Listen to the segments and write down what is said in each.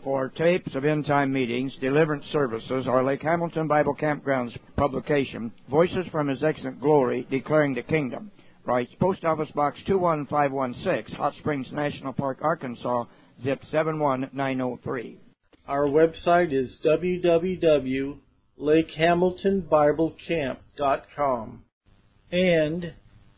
for tapes of end-time meetings, deliverance services, or Lake Hamilton Bible Campground's publication, Voices from His Excellent Glory, Declaring the Kingdom. Writes Post Office Box 21516, Hot Springs National Park, Arkansas, zip 71903. Our website is www.lakehamiltonbiblecamp.com and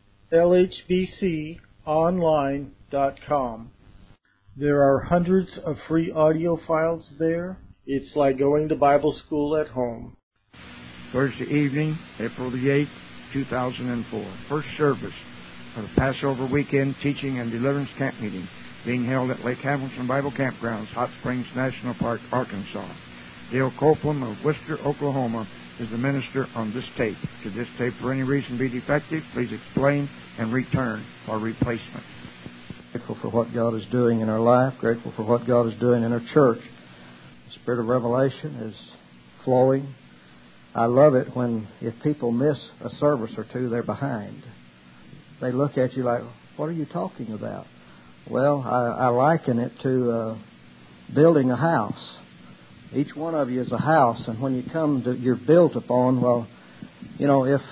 lhbconline.com. There are hundreds of free audio files there. It's like going to Bible school at home. Thursday evening, April the 8th, 2004. First service of the Passover weekend teaching and deliverance camp meeting being held at Lake Hamilton Bible Campgrounds, Hot Springs National Park, Arkansas. Dale Copeland of Worcester, Oklahoma, is the minister on this tape. Should this tape for any reason be defective, please explain and return for replacement. Grateful for what God is doing in our life, grateful for what God is doing in our church. The Spirit of revelation is flowing. I love it when if people miss a service or two, they're behind. They look at you like, what are you talking about? Well, I liken it to building a house. Each one of you is a house, and when you come to, you're built upon, well, you know, if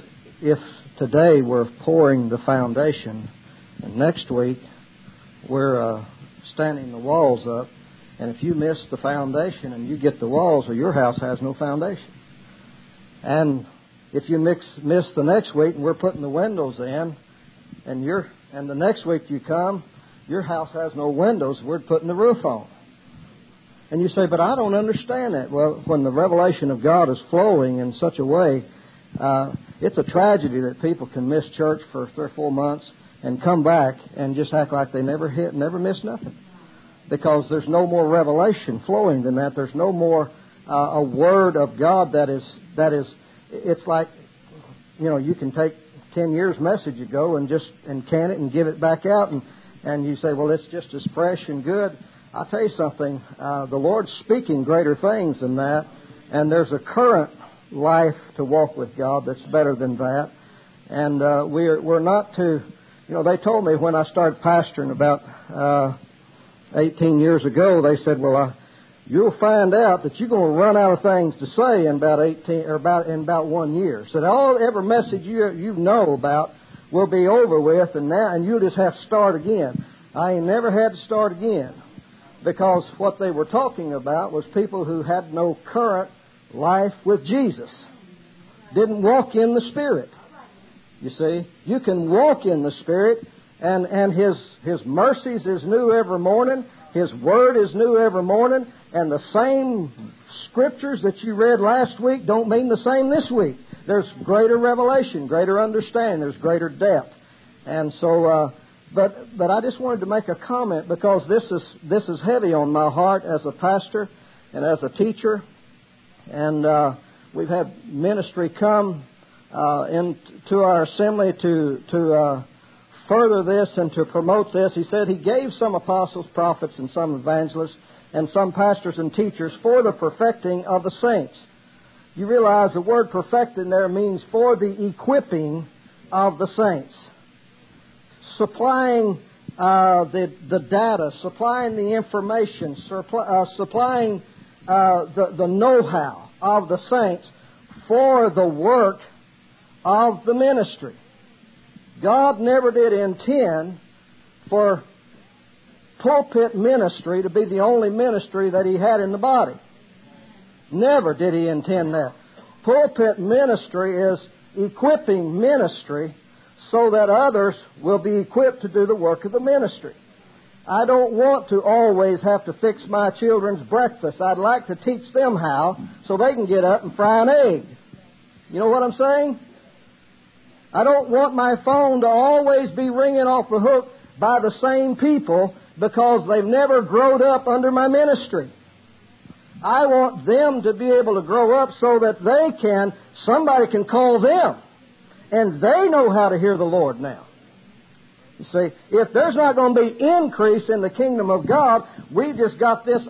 today we're pouring the foundation, and next week we're standing the walls up, and if you miss the foundation and you get the walls, well, your house has no foundation. And if you miss the next week and we're putting the windows in, and the next week you come, your house has no windows, we're putting the roof on. And you say, but I don't understand that. Well, when the revelation of God is flowing in such a way, it's a tragedy that people can miss church for 3 or 4 months and come back and just act like they never missed nothing. Because there's no more revelation flowing than that. There's no more a word of God that is, it's like, you know, you can take 10 years message ago and can it and give it back out and you say, well, it's just as fresh and good. I'll tell you something, the Lord's speaking greater things than that, and there's a current life to walk with God that's better than that. And we're not to, you know, they told me when I started pastoring about 18 years ago, they said, well, you'll find out that you're going to run out of things to say in about 1 year. So every message you know about will be over with, and you'll just have to start again. I ain't never had to start again, because what they were talking about was people who had no current life with Jesus, didn't walk in the Spirit. You see, you can walk in the Spirit, and His mercies is new every morning. His Word is new every morning, and the same Scriptures that you read last week don't mean the same this week. There's greater revelation, greater understanding, there's greater depth. And so, but I just wanted to make a comment because this is heavy on my heart as a pastor and as a teacher. And we've had ministry come into our assembly to further this and to promote this. He said He gave some apostles, prophets, and some evangelists, and some pastors and teachers for the perfecting of the saints. You realize the word perfecting there means for the equipping of the saints. Supplying the data, supplying the information, supplying the know-how of the saints for the work of the ministry. God never did intend for pulpit ministry to be the only ministry that He had in the body. Never did He intend that. Pulpit ministry is equipping ministry so that others will be equipped to do the work of the ministry. I don't want to always have to fix my children's breakfast. I'd like to teach them how so they can get up and fry an egg. You know what I'm saying? I don't want my phone to always be ringing off the hook by the same people because they've never grown up under my ministry. I want them to be able to grow up so that somebody can call them, and they know how to hear the Lord now. You see, if there's not going to be increase in the kingdom of God, we've just got this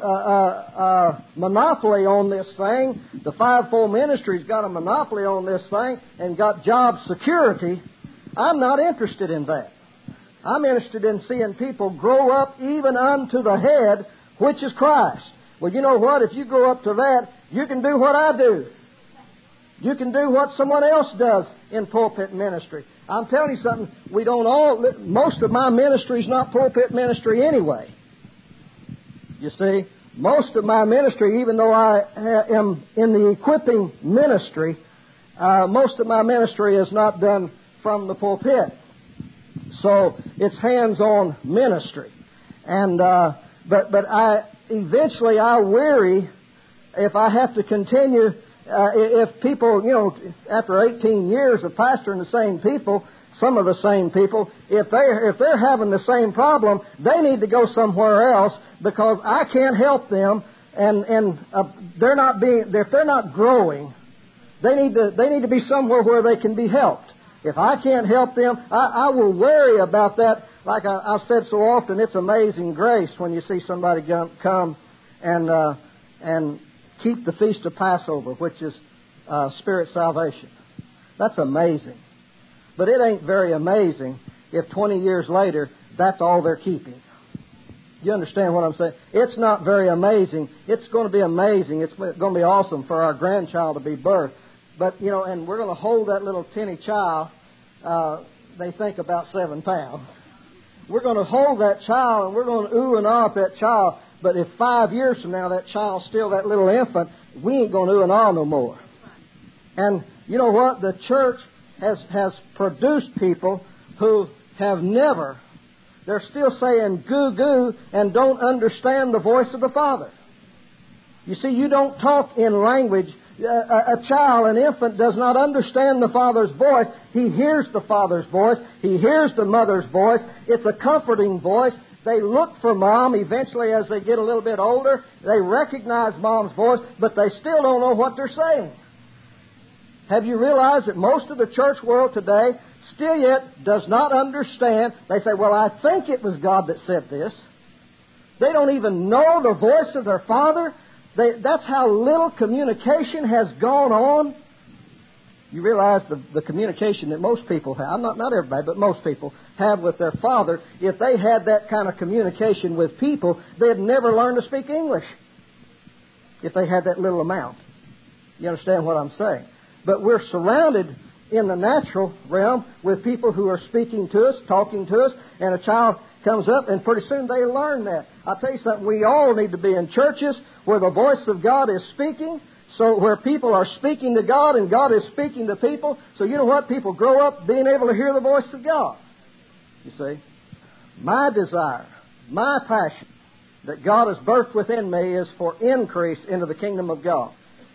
monopoly on this thing. The fivefold ministry's got a monopoly on this thing and got job security. I'm not interested in that. I'm interested in seeing people grow up even unto the head, which is Christ. Well, you know what? If you grow up to that, you can do what I do. You can do what someone else does in pulpit ministry. I'm telling you something, most of my ministry is not pulpit ministry anyway. You see, most of my ministry, even though I am in the equipping ministry, most of my ministry is not done from the pulpit. So it's hands-on ministry. And but eventually I weary if I have to continue. If people, after 18 years of pastoring the same people, some of the same people, if they're having the same problem, they need to go somewhere else because I can't help them, and if they're not growing, they need to be somewhere where they can be helped. If I can't help them, I will worry about that. Like I've said so often, it's amazing grace when you see somebody come and keep the Feast of Passover, which is spirit salvation. That's amazing. But it ain't very amazing if 20 years later, that's all they're keeping. You understand what I'm saying? It's not very amazing. It's going to be amazing. It's going to be awesome for our grandchild to be birthed. But, and we're going to hold that little tinny child, they think about 7 pounds. We're going to hold that child and we're going to ooh and ah at that child. But if 5 years from now that child's still that little infant, we ain't going to ooh and ah no more. And you know what? The church has produced people who have never, they're still saying goo goo and don't understand the voice of the Father. You see, you don't talk in language. A child, an infant, does not understand the Father's voice. He hears the Father's voice. He hears the mother's voice. It's a comforting voice. They look for Mom. Eventually, as they get a little bit older, they recognize Mom's voice, but they still don't know what they're saying. Have you realized that most of the church world today still yet does not understand? They say, well, I think it was God that said this. They don't even know the voice of their Father. That's how little communication has gone on. You realize the communication that most people have, not everybody, but most people have with their Father. If they had that kind of communication with people, they'd never learn to speak English if they had that little amount. You understand what I'm saying? But we're surrounded in the natural realm with people who are speaking to us, talking to us, and a child comes up, and pretty soon they learn that. I'll tell you something, we all need to be in churches where the voice of God is speaking, so where people are speaking to God and God is speaking to people. So you know what? People grow up being able to hear the voice of God. You see? My desire, my passion that God has birthed within me is for increase into the kingdom of God.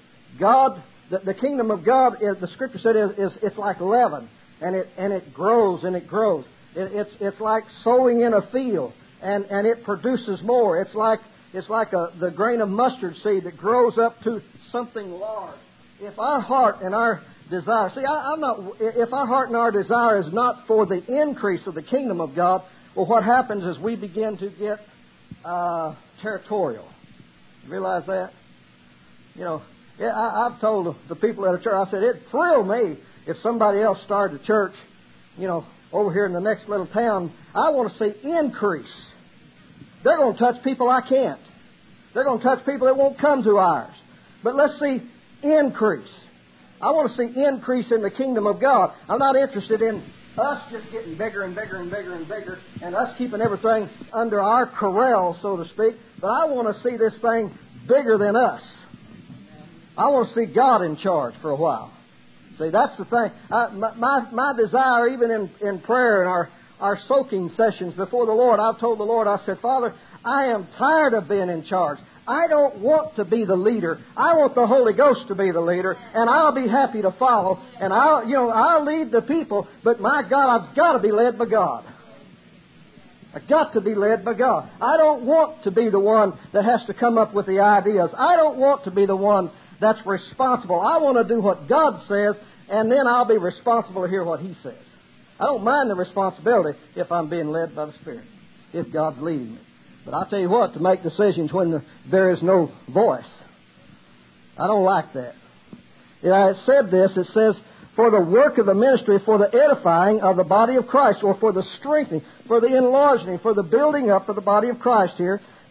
The kingdom of God, the Scripture said, it's like leaven, and it grows and it grows. It's like sowing in a field, and it produces more. It's like the grain of mustard seed that grows up to something large. If our heart and our desire, if our heart and our desire is not for the increase of the kingdom of God, well, what happens is we begin to get territorial. Realize that? I've told the people at a church, I said, it'd thrill me if somebody else started a church, over here in the next little town. I want to see increase. They're going to touch people I can't. They're going to touch people that won't come to ours. But let's see increase. I want to see increase in the kingdom of God. I'm not interested in us just getting bigger and bigger and bigger and bigger and us keeping everything under our corral, so to speak. But I want to see this thing bigger than us. I want to see God in charge for a while. See, that's the thing. My desire, even in prayer and our soaking sessions before the Lord, I've told the Lord, I said, Father, I am tired of being in charge. I don't want to be the leader. I want the Holy Ghost to be the leader, and I'll be happy to follow, and I'll lead the people, but my God, I've got to be led by God. I've got to be led by God. I don't want to be the one that has to come up with the ideas. I don't want to be the one that's responsible. I want to do what God says, and then I'll be responsible to hear what He says. I don't mind the responsibility if I'm being led by the Spirit, if God's leading me. But I'll tell you what, to make decisions when there is no voice, I don't like that. It said this, it says, for the work of the ministry, for the edifying of the body of Christ, or for the strengthening, for the enlarging, for the building up of the body of Christ here,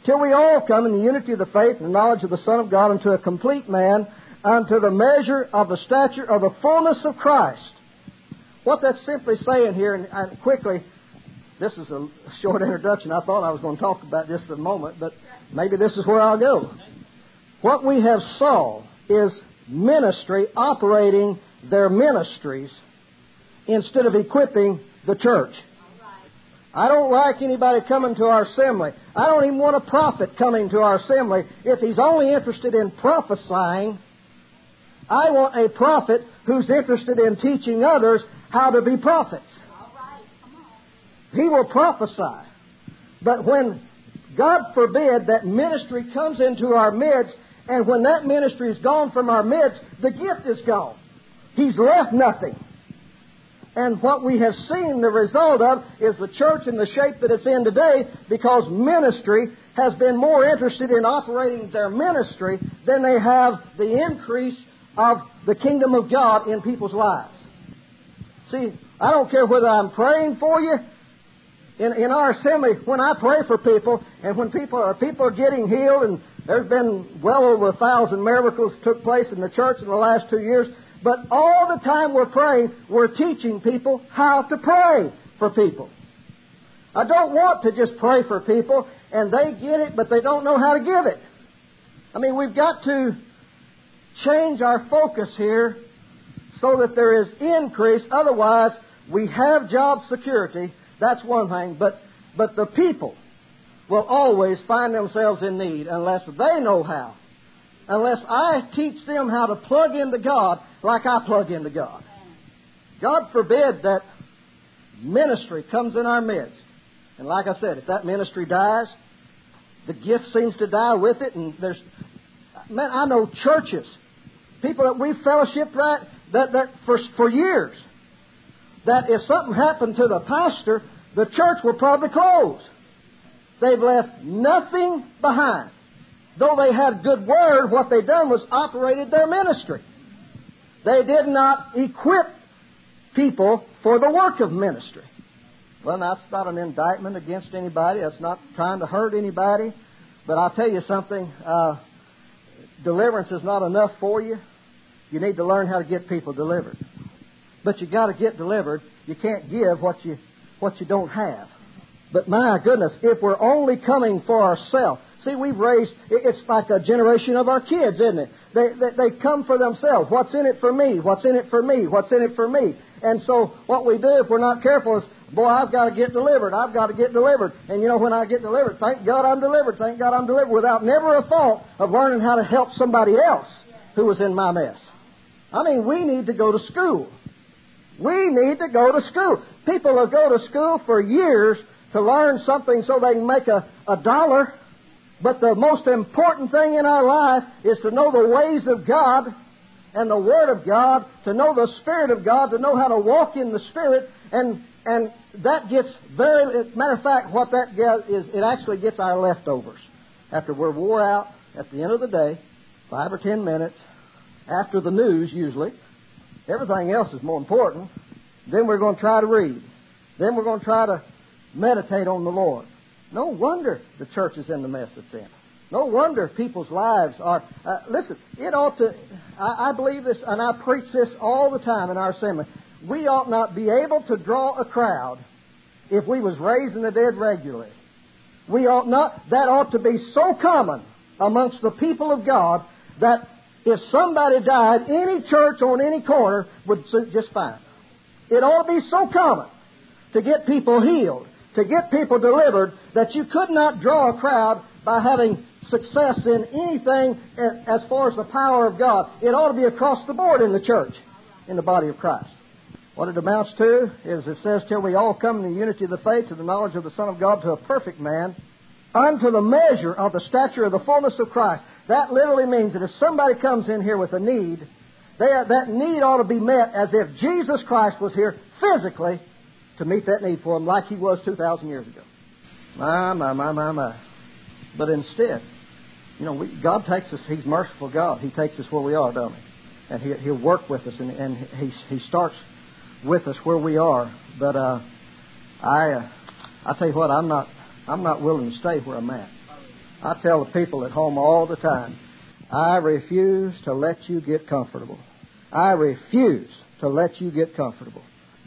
till we all come in the unity of the faith and the knowledge of the Son of God, unto a complete man, unto the measure of the stature of the fullness of Christ. What that's simply saying here, and quickly, this is a short introduction. I thought I was going to talk about this in a moment, but maybe this is where I'll go. What we have saw is ministry operating their ministries instead of equipping the church. I don't like anybody coming to our assembly. I don't even want a prophet coming to our assembly if he's only interested in prophesying. I want a prophet who's interested in teaching others how to be prophets. He will prophesy. But when, God forbid, that ministry comes into our midst, and when that ministry is gone from our midst, the gift is gone. He's left nothing. And what we have seen the result of is the church in the shape that it's in today, because ministry has been more interested in operating their ministry than they have the increase of the kingdom of God in people's lives. See, I don't care whether I'm praying for you. In our assembly, when I pray for people, and when people are getting healed, and there's been well over 1,000 miracles took place in the church in the last 2 years, but all the time we're praying, we're teaching people how to pray for people. I don't want to just pray for people, and they get it, but they don't know how to give it. I mean, we've got to change our focus here so that there is increase. Otherwise, we have job security. That's one thing. But the people will always find themselves in need unless they know how. Unless I teach them how to plug into God like I plug into God. God forbid that ministry comes in our midst. And like I said, if that ministry dies, the gift seems to die with it. And I know churches, people that we've fellowshiped right, that for years, that if something happened to the pastor, the church will probably close. They've left nothing behind. Though they had good word, what they done was operated their ministry. They did not equip people for the work of ministry. Well, that's not an indictment against anybody. That's not trying to hurt anybody. But I'll tell you something. Deliverance is not enough for you. You need to learn how to get people delivered. But you got to get delivered. You can't give what you don't have. But my goodness, if we're only coming for ourselves. See, we've raised, it's like a generation of our kids, isn't it? They come for themselves. What's in it for me? What's in it for me? What's in it for me? And so what we do, if we're not careful, is, boy, I've got to get delivered. I've got to get delivered. And you know, when I get delivered, thank God I'm delivered. Thank God I'm delivered, without never a thought of learning how to help somebody else who was in my mess. I mean, we need to go to school. We need to go to school. People will go to school for years to learn something so they can make a dollar. But the most important thing in our life is to know the ways of God and the Word of God, to know the Spirit of God, to know how to walk in the Spirit. And that gets matter of fact, what that gets is it actually gets our leftovers. After we're wore out at the end of the day, 5 or 10 minutes, after the news usually, everything else is more important. Then we're going to try to read. Then we're going to try to meditate on the Lord. No wonder the church is in the mess it's in. No wonder people's lives are... listen, it ought to... I believe this, and I preach this all the time in our assembly. We ought not be able to draw a crowd if we was raising the dead regularly. We ought not... That ought to be so common amongst the people of God that if somebody died, any church on any corner would suit just fine. It ought to be so common to get people healed, to get people delivered, that you could not draw a crowd by having success in anything as far as the power of God. It ought to be across the board in the church, in the body of Christ. What it amounts to is, it says, till we all come in the unity of the faith, to the knowledge of the Son of God, to a perfect man, unto the measure of the stature of the fullness of Christ. That literally means that if somebody comes in here with a need, that need ought to be met as if Jesus Christ was here physically to meet that need for them, like He was 2,000 years ago. My. But instead, you know, God takes us, He's merciful God. He takes us where we are, don't He? And He'll work with us, and He starts with us where we are. But I tell you what, I'm not willing to stay where I'm at. I tell the people at home all the time, I refuse to let you get comfortable. I refuse to let you get comfortable.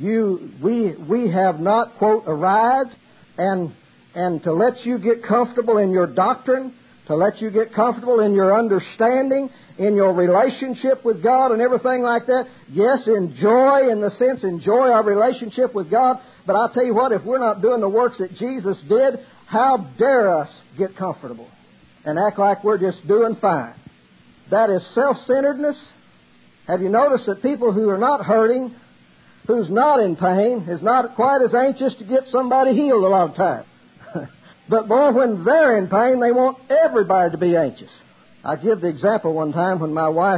We have not, quote, arrived, and to let you get comfortable in your doctrine, to let you get comfortable in your understanding, in your relationship with God and everything like that. Yes, enjoy our relationship with God. But I'll tell you what, if we're not doing the works that Jesus did, how dare us get comfortable and act like we're just doing fine? That is self-centeredness. Have you noticed that people who are not hurting, who's not in pain, is not quite as anxious to get somebody healed a lot of times? But boy, when they're in pain, they want everybody to be anxious. I give the example one time when my wife,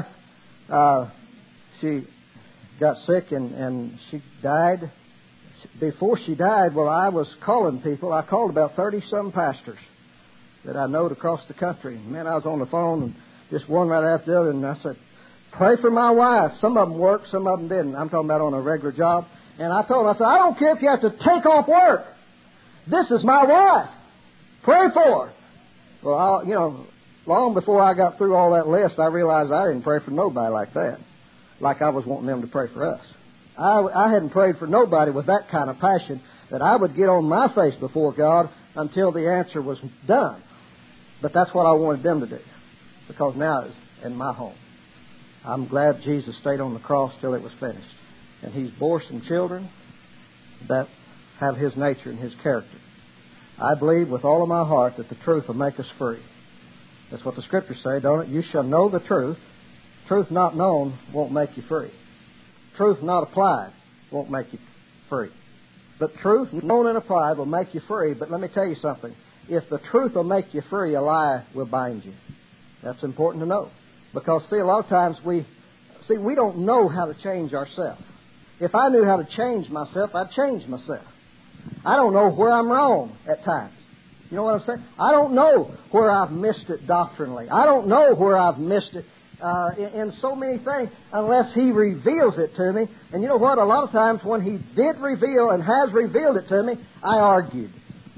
she got sick and she died. Before she died, well, I was calling people. I called about 30-some pastors that I knowed across the country. And man, I was on the phone, and just one right after the other, and I said, pray for my wife. Some of them worked, some of them didn't. I'm talking about on a regular job. And I told them, I said, I don't care if you have to take off work. This is my wife. Pray for her. Well, long before I got through all that list, I realized I didn't pray for nobody like that, like I was wanting them to pray for us. I hadn't prayed for nobody with that kind of passion that I would get on my face before God until the answer was done. But that's what I wanted them to do, because now it's in my home. I'm glad Jesus stayed on the cross till it was finished. And He's bore some children that have His nature and His character. I believe with all of my heart that the truth will make us free. That's what the Scriptures say, don't it? You shall know the truth. Truth not known won't make you free. Truth not applied won't make you free. But truth known and applied will make you free. But let me tell you something. If the truth will make you free, a lie will bind you. That's important to know. Because, see, a lot of times we don't know how to change ourselves. If I knew how to change myself, I'd change myself. I don't know where I'm wrong at times. You know what I'm saying? I don't know where I've missed it doctrinally. I don't know where I've missed it in so many things unless He reveals it to me. And you know what? A lot of times when He did reveal and has revealed it to me, I argued.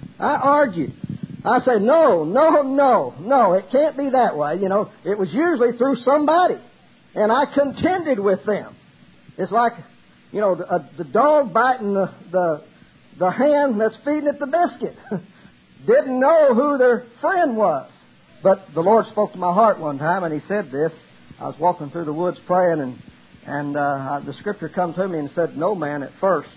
I say, no, it can't be that way. You know, it was usually through somebody. And I contended with them. It's like, the dog biting the hand that's feeding it the biscuit. Didn't know who their friend was. But the Lord spoke to my heart one time, and He said this. I was walking through the woods praying, and the Scripture come to me and said, no man at first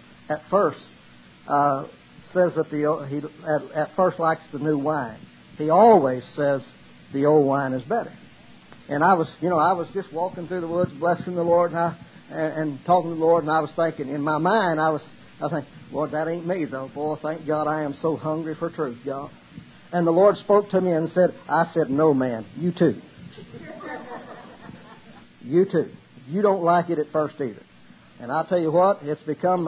says that he at first likes the new wine. He always says the old wine is better. And I was just walking through the woods, blessing the Lord, and talking to the Lord, and I was thinking in my mind, I think, Lord, that ain't me though. Boy, thank God I am so hungry for truth, God. And the Lord spoke to me and said, no, man, you too. You too. You don't like it at first either. And I'll tell you what, it's become,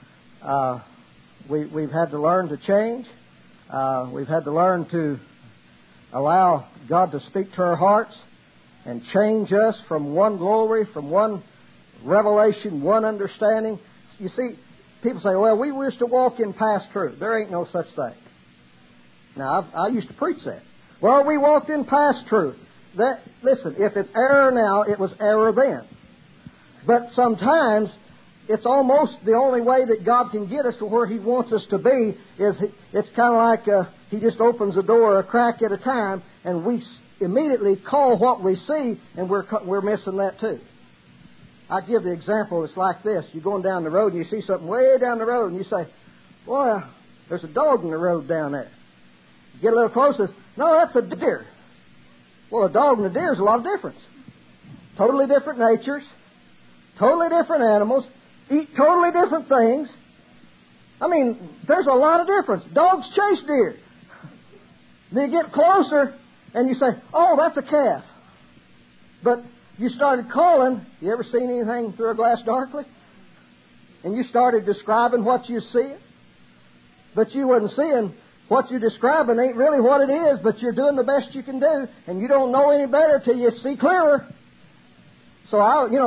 we've had to learn to change. We've had to learn to allow God to speak to our hearts and change us from one glory, from one revelation, one understanding. You see, people say, well, we used to walk in past truth. There ain't no such thing. Now, I used to preach that. Well, we walked in past truth. Listen, if it's error now, it was error then. But sometimes it's almost the only way that God can get us to where He wants us to be is it's kind of like He just opens a door a crack at a time, and we immediately call what we see, and we're missing that too. I give the example. It's like this: you're going down the road and you see something way down the road, and you say, "Boy, there's a dog in the road down there." You get a little closer. No, that's a deer. Well, a dog and a deer is a lot of difference. Totally different natures, totally different animals, eat totally different things. I mean, there's a lot of difference. Dogs chase deer. Then you get closer and you say, "Oh, that's a calf." But you started calling. You ever seen anything through a glass darkly? And you started describing what you see, but you wasn't seeing what you're describing ain't really what it is, but you're doing the best you can do, and you don't know any better till you see clearer. So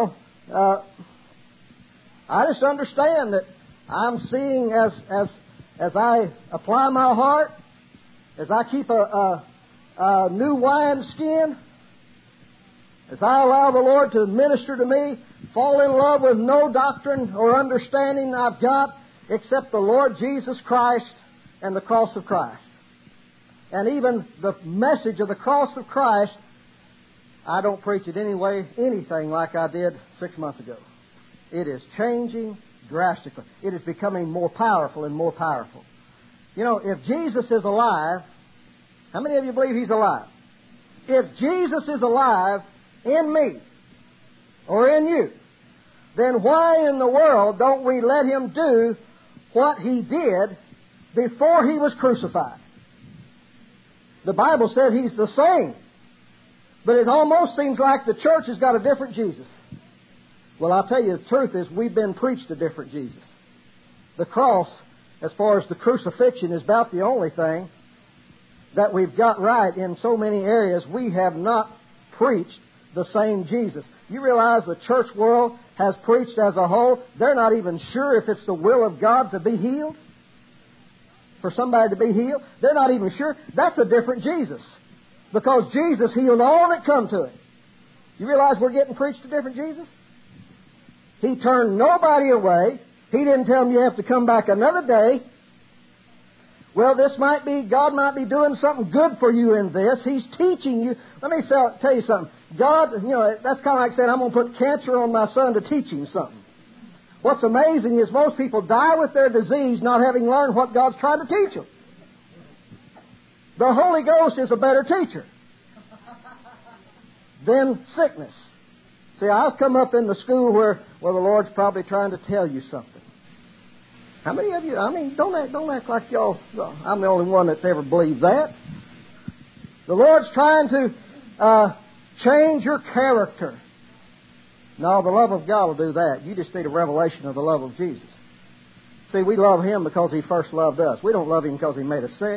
I just understand that I'm seeing as I apply my heart, as I keep a new wineskin, as I allow the Lord to minister to me, fall in love with no doctrine or understanding I've got except the Lord Jesus Christ and the cross of Christ. And even the message of the cross of Christ, I don't preach it anything like I did 6 months ago. It is changing drastically. It is becoming more powerful and more powerful. You know, if Jesus is alive, how many of you believe He's alive? If Jesus is alive in me or in you, then why in the world don't we let Him do what He did before He was crucified? The Bible said He's the same, but it almost seems like the church has got a different Jesus. Well, I'll tell you the truth is we've been preached a different Jesus. The cross, as far as the crucifixion, is about the only thing that we've got right in so many areas. We have not preached the same Jesus. You realize the church world has preached as a whole. They're not even sure if it's the will of God to be healed, for somebody to be healed. They're not even sure. That's a different Jesus, because Jesus healed all that come to Him. You realize we're getting preached a different Jesus? He turned nobody away. He didn't tell them you have to come back another day. Well, God might be doing something good for you in this. He's teaching you. Let me tell you something. God, that's kind of like saying, I'm going to put cancer on my son to teach him something. What's amazing is most people die with their disease not having learned what God's trying to teach them. The Holy Ghost is a better teacher than sickness. See, I've come up in the school where the Lord's probably trying to tell you something. How many of you, don't act like y'all, I'm the only one that's ever believed that. The Lord's trying to change your character. No, the love of God will do that. You just need a revelation of the love of Jesus. See, we love Him because He first loved us. We don't love Him because He made us sick.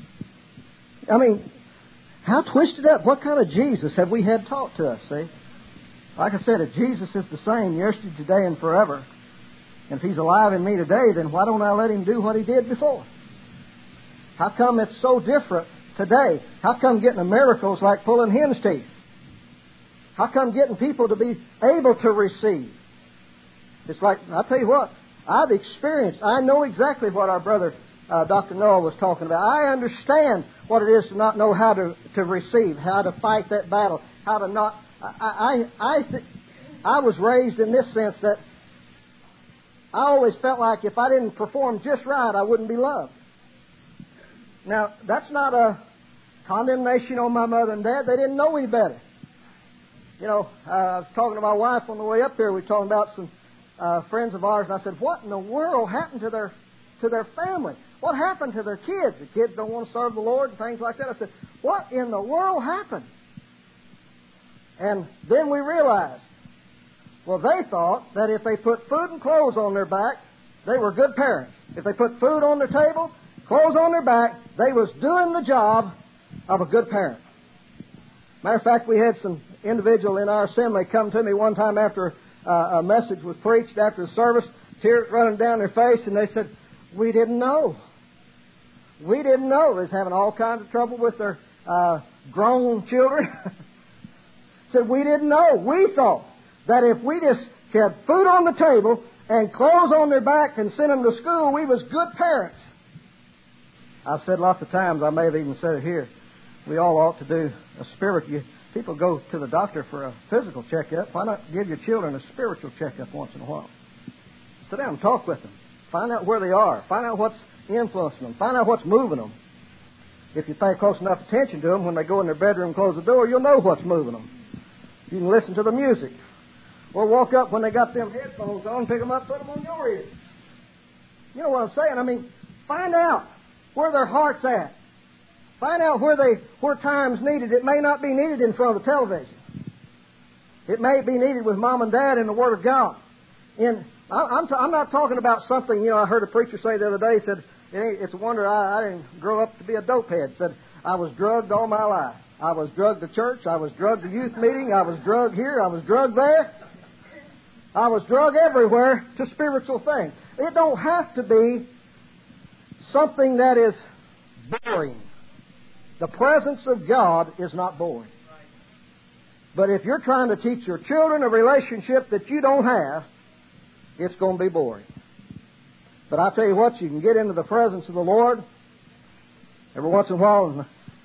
How twisted up, what kind of Jesus have we had taught to us, see? Like I said, if Jesus is the same yesterday, today, and forever, and if He's alive in me today, then why don't I let Him do what He did before? How come it's so different today? How come getting a miracle is like pulling hen's teeth? How come getting people to be able to receive? It's like, I'll tell you what, I've experienced, I know exactly what our brother Dr. Noah was talking about. I understand what it is to not know how to receive, how to fight that battle, how to not... I was raised in this sense that I always felt like if I didn't perform just right, I wouldn't be loved. Now, that's not a condemnation on my mother and dad. They didn't know any better. I was talking to my wife on the way up here. We were talking about some friends of ours, and I said, what in the world happened to their family? What happened to their kids? The kids don't want to serve the Lord and things like that. I said, what in the world happened? And then we realized, well, they thought that if they put food and clothes on their back, they were good parents. If they put food on their table, clothes on their back, they was doing the job of a good parent. Matter of fact, we had some individual in our assembly come to me one time after a message was preached after the service, tears running down their face, and they said, we didn't know. We didn't know. They was having all kinds of trouble with their grown children. Said, we didn't know. We thought that if we just had food on the table and clothes on their back and sent them to school, we was good parents. I've said lots of times, I may have even said it here, we all ought to do a spiritual... People go to the doctor for a physical checkup. Why not give your children a spiritual checkup once in a while? Sit down and talk with them. Find out where they are. Find out what's influencing them. Find out what's moving them. If you pay close enough attention to them, when they go in their bedroom and close the door, you'll know what's moving them. You can listen to the music. Or walk up when they got them headphones on, pick them up, put them on your ears. You know what I'm saying? Find out where their heart's at. Find out where time's needed. It may not be needed in front of the television. It may be needed with mom and dad in the Word of God. I'm not talking about something, I heard a preacher say the other day, said, it's a wonder I didn't grow up to be a dopehead. Said, I was drugged all my life. I was drugged to church. I was drugged to youth meeting. I was drugged here. I was drugged there. I was drugged everywhere to spiritual things. It don't have to be something that is boring. The presence of God is not boring. But if you're trying to teach your children a relationship that you don't have, it's going to be boring. But I tell you what, you can get into the presence of the Lord. Every once in a while,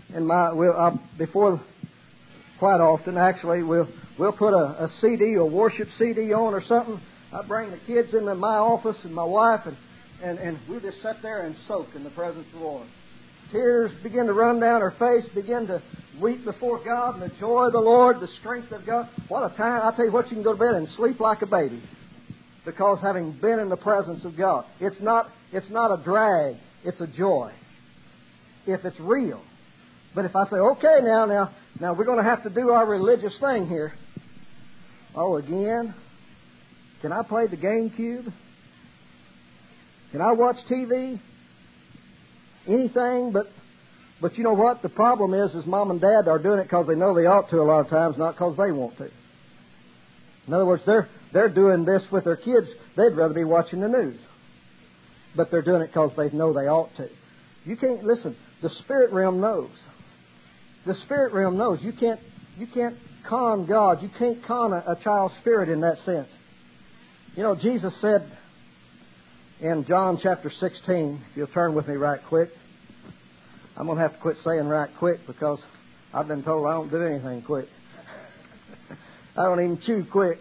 quite often actually, we'll put a CD or worship CD on or something. I bring the kids into my office and my wife, and we'll just sit there and soak in the presence of the Lord. Tears begin to run down her face, begin to weep before God, and the joy of the Lord, the strength of God. What a time. I tell you what, you can go to bed and sleep like a baby, because having been in the presence of God, it's not a drag, it's a joy, if it's real. But if I say, okay, now we're going to have to do our religious thing here. Oh, again? Can I play the GameCube? Can I watch TV? Anything, but you know what? The problem is Mom and Dad are doing it because they know they ought to a lot of times, not because they want to. In other words, they're doing this with their kids. They'd rather be watching the news. But they're doing it because they know they ought to. You can't, listen, the spirit realm knows. The spirit realm knows. You can't con God. You can't con a child's spirit in that sense. You know, Jesus said in John chapter 16, if you'll turn with me right quick. I'm going to have to quit saying right quick because I've been told I don't do anything quick. I don't even chew quick.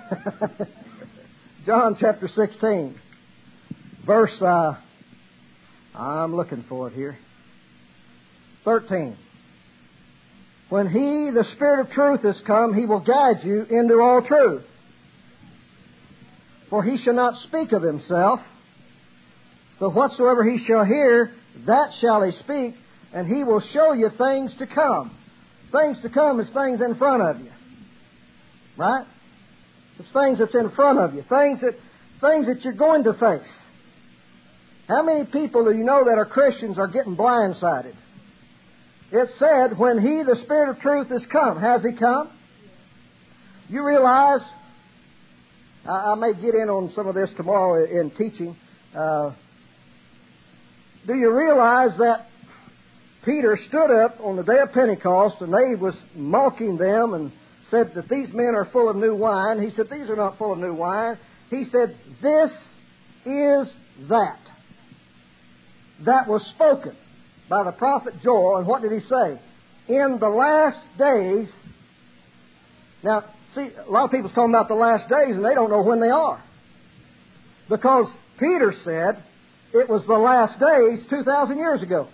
John chapter 16, verse, I'm looking for it here, 13. When He, the Spirit of truth, is come, He will guide you into all truth. For He shall not speak of Himself, but whatsoever He shall hear, that shall He speak, and He will show you things to come. Things to come is things in front of you. Right? It's things that's in front of you. Things that you're going to face. How many people do you know that are Christians are getting blindsided? It said, when He, the Spirit of truth, is come. Has He come? You realize, I may get in on some of this tomorrow in teaching. Do you realize that Peter stood up on the day of Pentecost and they was mocking them and said that these men are full of new wine? He said, these are not full of new wine. He said, this is that. That was spoken by the prophet Joel. And what did he say? In the last days. Now, see, a lot of people's talking about the last days and they don't know when they are. Because Peter said it was the last days 2,000 years ago.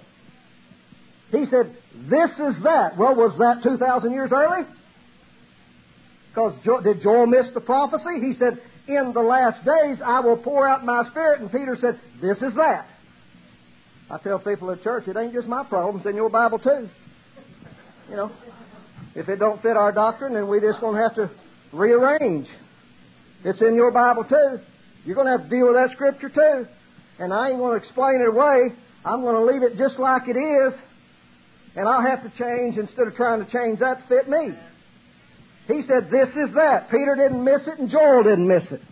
He said, this is that. Well, was that 2,000 years early? Because did Joel miss the prophecy? He said, in the last days I will pour out my Spirit. And Peter said, this is that. I tell people at church, it ain't just my problem. It's in your Bible too. You know, if it don't fit our doctrine, then we just going to have to rearrange. It's in your Bible too. You're going to have to deal with that Scripture too. And I ain't going to explain it away. I'm going to leave it just like it is. And I'll have to change instead of trying to change that to fit me. He said, this is that. Peter didn't miss it and Joel didn't miss it.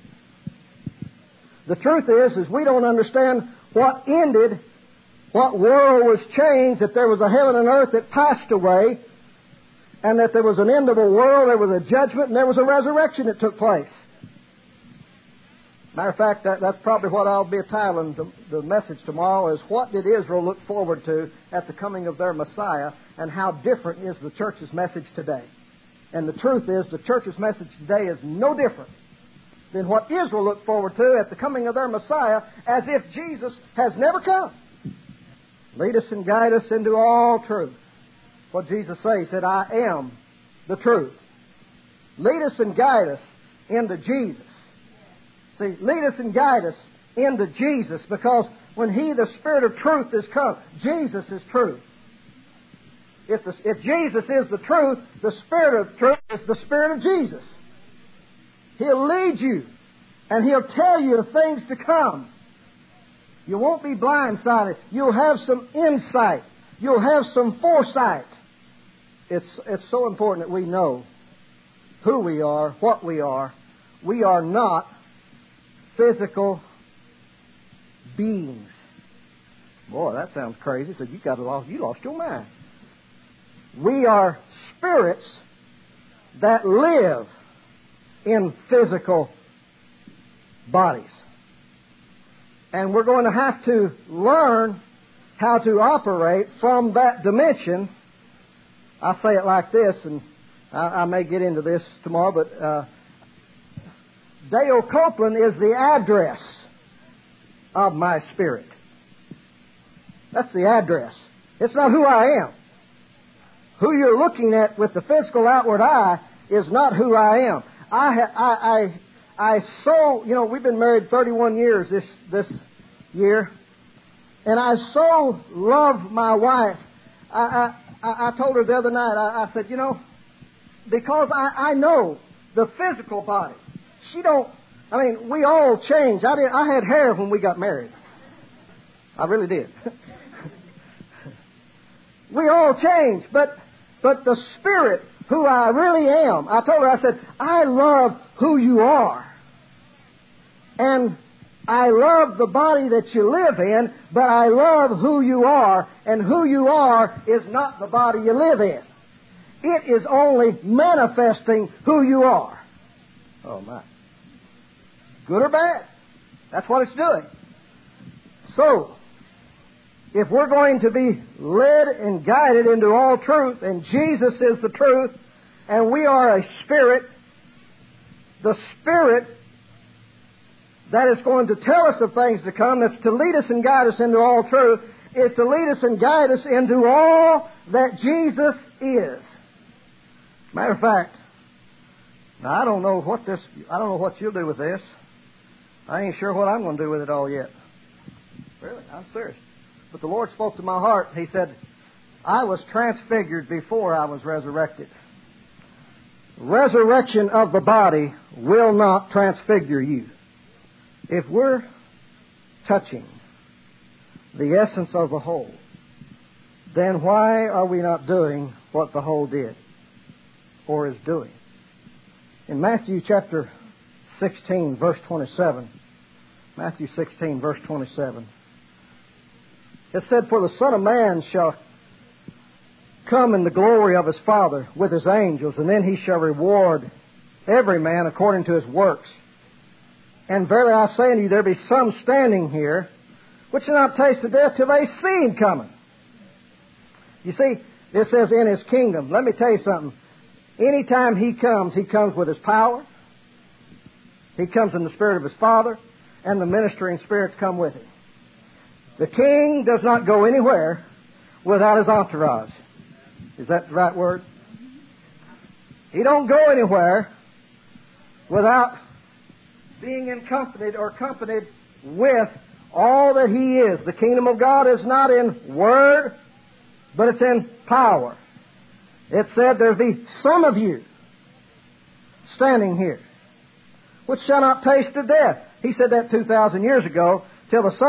The truth is we don't understand what ended, what world was changed, that there was a heaven and earth that passed away, and that there was an end of a world, there was a judgment, and there was a resurrection that took place. Matter of fact, that's probably what I'll be titling the message tomorrow, is what did Israel look forward to at the coming of their Messiah, and how different is the church's message today. And the truth is, the church's message today is no different than what Israel looked forward to at the coming of their Messiah, as if Jesus has never come. Lead us and guide us into all truth. What Jesus said, He said, I am the truth. Lead us and guide us into Jesus. See, lead us and guide us into Jesus, because when He, the Spirit of truth, is come, Jesus is truth. If Jesus is the truth, the Spirit of truth is the Spirit of Jesus. He'll lead you, and He'll tell you the things to come. You won't be blindsided. You'll have some insight. You'll have some foresight. It's so important that we know who we are, what we are. We are not physical beings. Boy, that sounds crazy. So you lost your mind. we are spirits that live in physical bodies. And we're going to have to learn how to operate from that dimension. I say it like this, and I may get into this tomorrow, but Dale Copeland is the address of my spirit. That's the address. It's not who I am. Who you're looking at with the physical outward eye is not who I am. We've been married 31 years this year, and I so love my wife. I told her the other night, I said, because I know the physical body. We all change. I had hair when we got married. I really did. We all change, but the spirit, who I really am, I told her, I said, I love who you are. And I love the body that you live in, but I love who you are, and who you are is not the body you live in. It is only manifesting who you are. Oh, my. Good or bad. That's what it's doing. So, if we're going to be led and guided into all truth, and Jesus is the truth, and we are a spirit, the spirit that is going to tell us of things to come, that's to lead us and guide us into all truth, is to lead us and guide us into all that Jesus is. Matter of fact, now I don't know what you'll do with this. I ain't sure what I'm going to do with it all yet. Really, I'm serious. But the Lord spoke to my heart. He said, I was transfigured before I was resurrected. Resurrection of the body will not transfigure you. If we're touching the essence of the whole, then why are we not doing what the whole did or is doing? In Matthew chapter 16, verse 27, Matthew 16, verse 27, it said, For the Son of Man shall come in the glory of His Father with His angels, and then He shall reward every man according to his works. And verily I say unto you, there be some standing here which shall not taste of death till they see Him coming. You see, it says in His kingdom. Let me tell you something. Anytime He comes with His power. He comes in the Spirit of His Father, and the ministering spirits come with Him. The King does not go anywhere without His entourage. Is that the right word? He don't go anywhere without being accompanied with all that He is. The kingdom of God is not in word, but it's in power. It said, there be some of you standing here which shall not taste of death. He said that 2,000 years ago, till you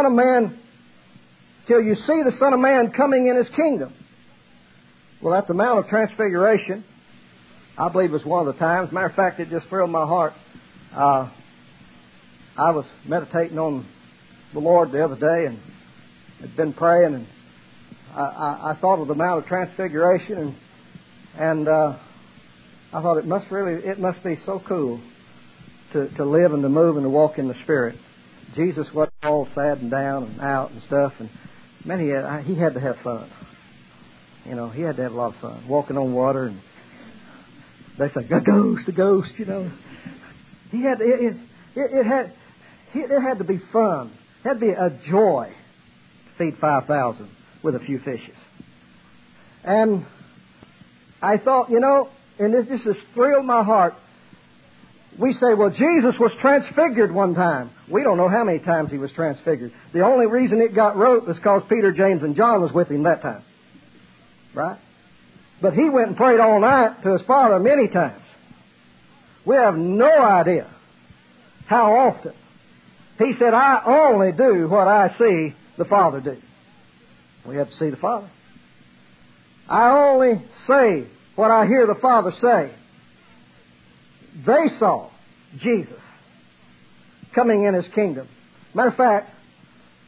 see the Son of Man coming in His kingdom. Well, at the Mount of Transfiguration, I believe it was one of the times. Matter of fact, it just thrilled my heart. I was meditating on the Lord the other day and had been praying, and I thought of the Mount of Transfiguration, and I thought it must be so cool to live and to move and to walk in the Spirit. Jesus wasn't all sad and down and out and stuff, and man, he had to have fun. You know, he had to have a lot of fun walking on water, and they say a ghost. You know, it had to be fun. It had to be a joy to feed 5,000 with a few fishes. And I thought, and this just thrilled my heart. We say, well, Jesus was transfigured one time. We don't know how many times He was transfigured. The only reason it got wrote was because Peter, James, and John was with Him that time. Right? But He went and prayed all night to His Father many times. We have no idea how often. He said, I only do what I see the Father do. We had to see the Father. I only say what I hear the Father say. They saw Jesus coming in His kingdom. Matter of fact,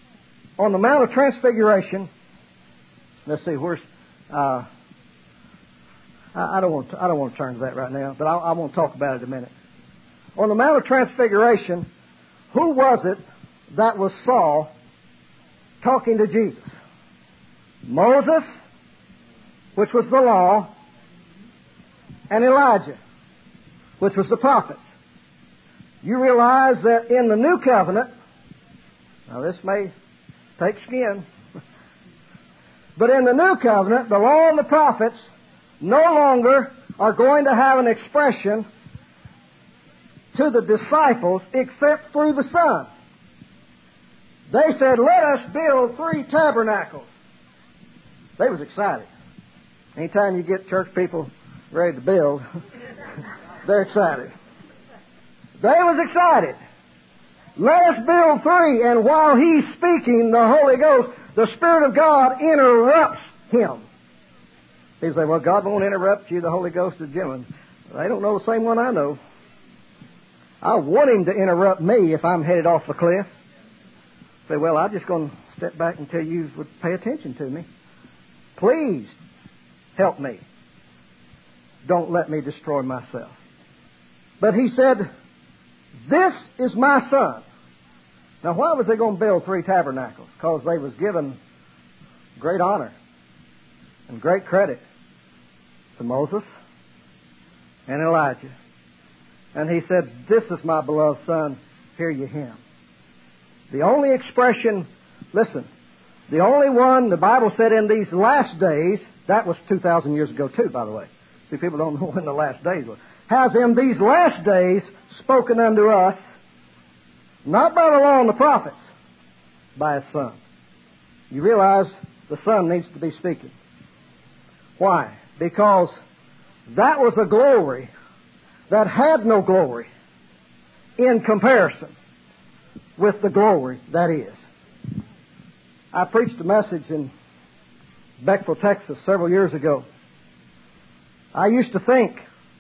on the Mount of Transfiguration, let's see, where's I don't want to turn to that right now, but I want to talk about it in a minute. On the Mount of Transfiguration, who was it that was saw talking to Jesus? Moses, which was the law, and Elijah, which was the prophets. You realize that in the New Covenant, now this may take skin, but in the New Covenant, the law and the prophets no longer are going to have an expression to the disciples except through the Son. They said, let us build 3 tabernacles. They was excited. Anytime you get church people ready to build, they're excited. They was excited. Let us build 3, and while he's speaking, the Holy Ghost, the Spirit of God interrupts him. People say, well, God won't interrupt you, the Holy Ghost is Jim. They don't know the same one I know. I want him to interrupt me if I'm headed off the cliff. Say, well, I'm just going to step back until you would pay attention to me. Please help me. Don't let me destroy myself. But he said, this is my Son. Now, why was they going to build 3 tabernacles? Because they was given great honor and great credit to Moses and Elijah. And he said, this is my beloved Son, hear ye him. The only expression, listen, the only one the Bible said in these last days, that was 2,000 years ago too, by the way. See, people don't know when the last days were. Has in these last days spoken unto us, not by the law and the prophets, by His Son. You realize the Son needs to be speaking. Why? Because that was a glory that had no glory in comparison with the glory that is. I preached a message in Beckville, Texas several years ago. I used to think,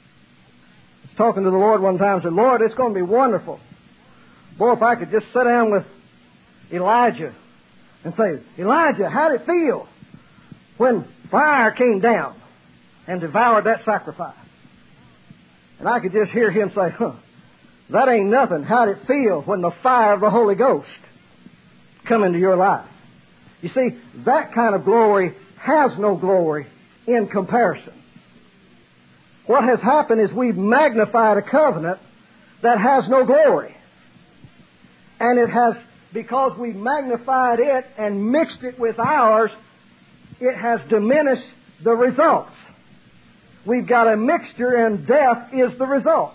I was talking to the Lord one time, I said, Lord, it's going to be wonderful. Boy, if I could just sit down with Elijah and say, Elijah, how did it feel when fire came down and devoured that sacrifice? And I could just hear him say, that ain't nothing. How did it feel when the fire of the Holy Ghost come into your life? You see, that kind of glory has no glory in comparison. What has happened is we've magnified a covenant that has no glory. And it has, because we magnified it and mixed it with ours, it has diminished the results. We've got a mixture and death is the result.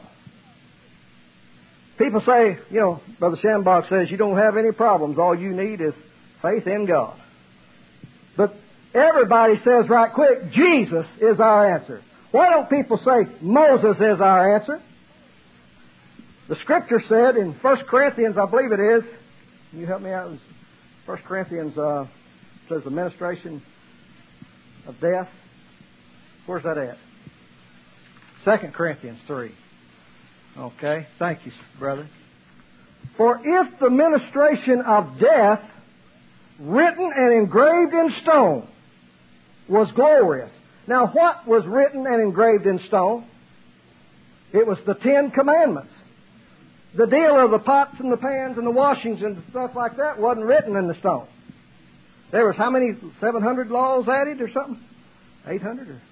People say, Brother Schambach says, you don't have any problems. All you need is faith in God. But everybody says right quick, Jesus is our answer. Why don't people say Moses is our answer? The Scripture said in 1 Corinthians, I believe it is, can you help me out? 1 Corinthians says the ministration of death. Where's that at? 2 Corinthians 3. Okay, thank you, brother. For if the ministration of death, written and engraved in stone, was glorious. Now, what was written and engraved in stone? It was the 10 Commandments. The deal of the pots and the pans and the washings and stuff like that wasn't written in the stone. There was how many? 700 laws added or something? 800 or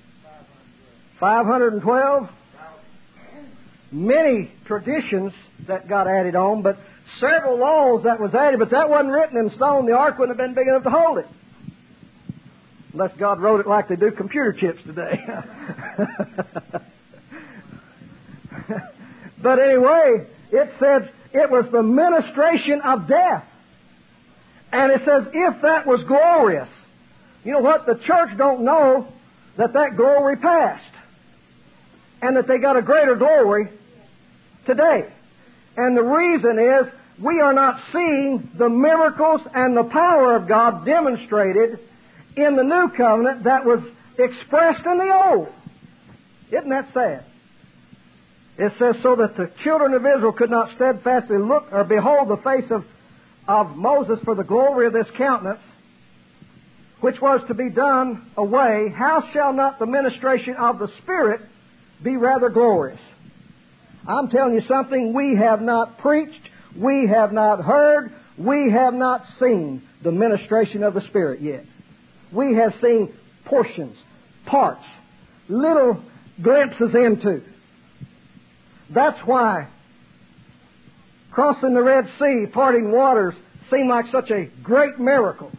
512? Many traditions that got added on, but several laws that was added, but that wasn't written in stone. The ark wouldn't have been big enough to hold it. Unless God wrote it like they do computer chips today. But anyway, it says it was the ministration of death. And it says, if that was glorious. You know what? The church don't know that glory passed. And that they got a greater glory today. And the reason is we are not seeing the miracles and the power of God demonstrated in the new covenant that was expressed in the old. Isn't that sad? It says, so that the children of Israel could not steadfastly look or behold the face of Moses for the glory of this countenance. which was to be done away, how shall not the ministration of the Spirit be rather glorious? I'm telling you something, we have not preached, we have not heard, we have not seen the ministration of the Spirit yet. We have seen portions, parts, little glimpses into. That's why crossing the Red Sea, parting waters, seemed like such a great miracle.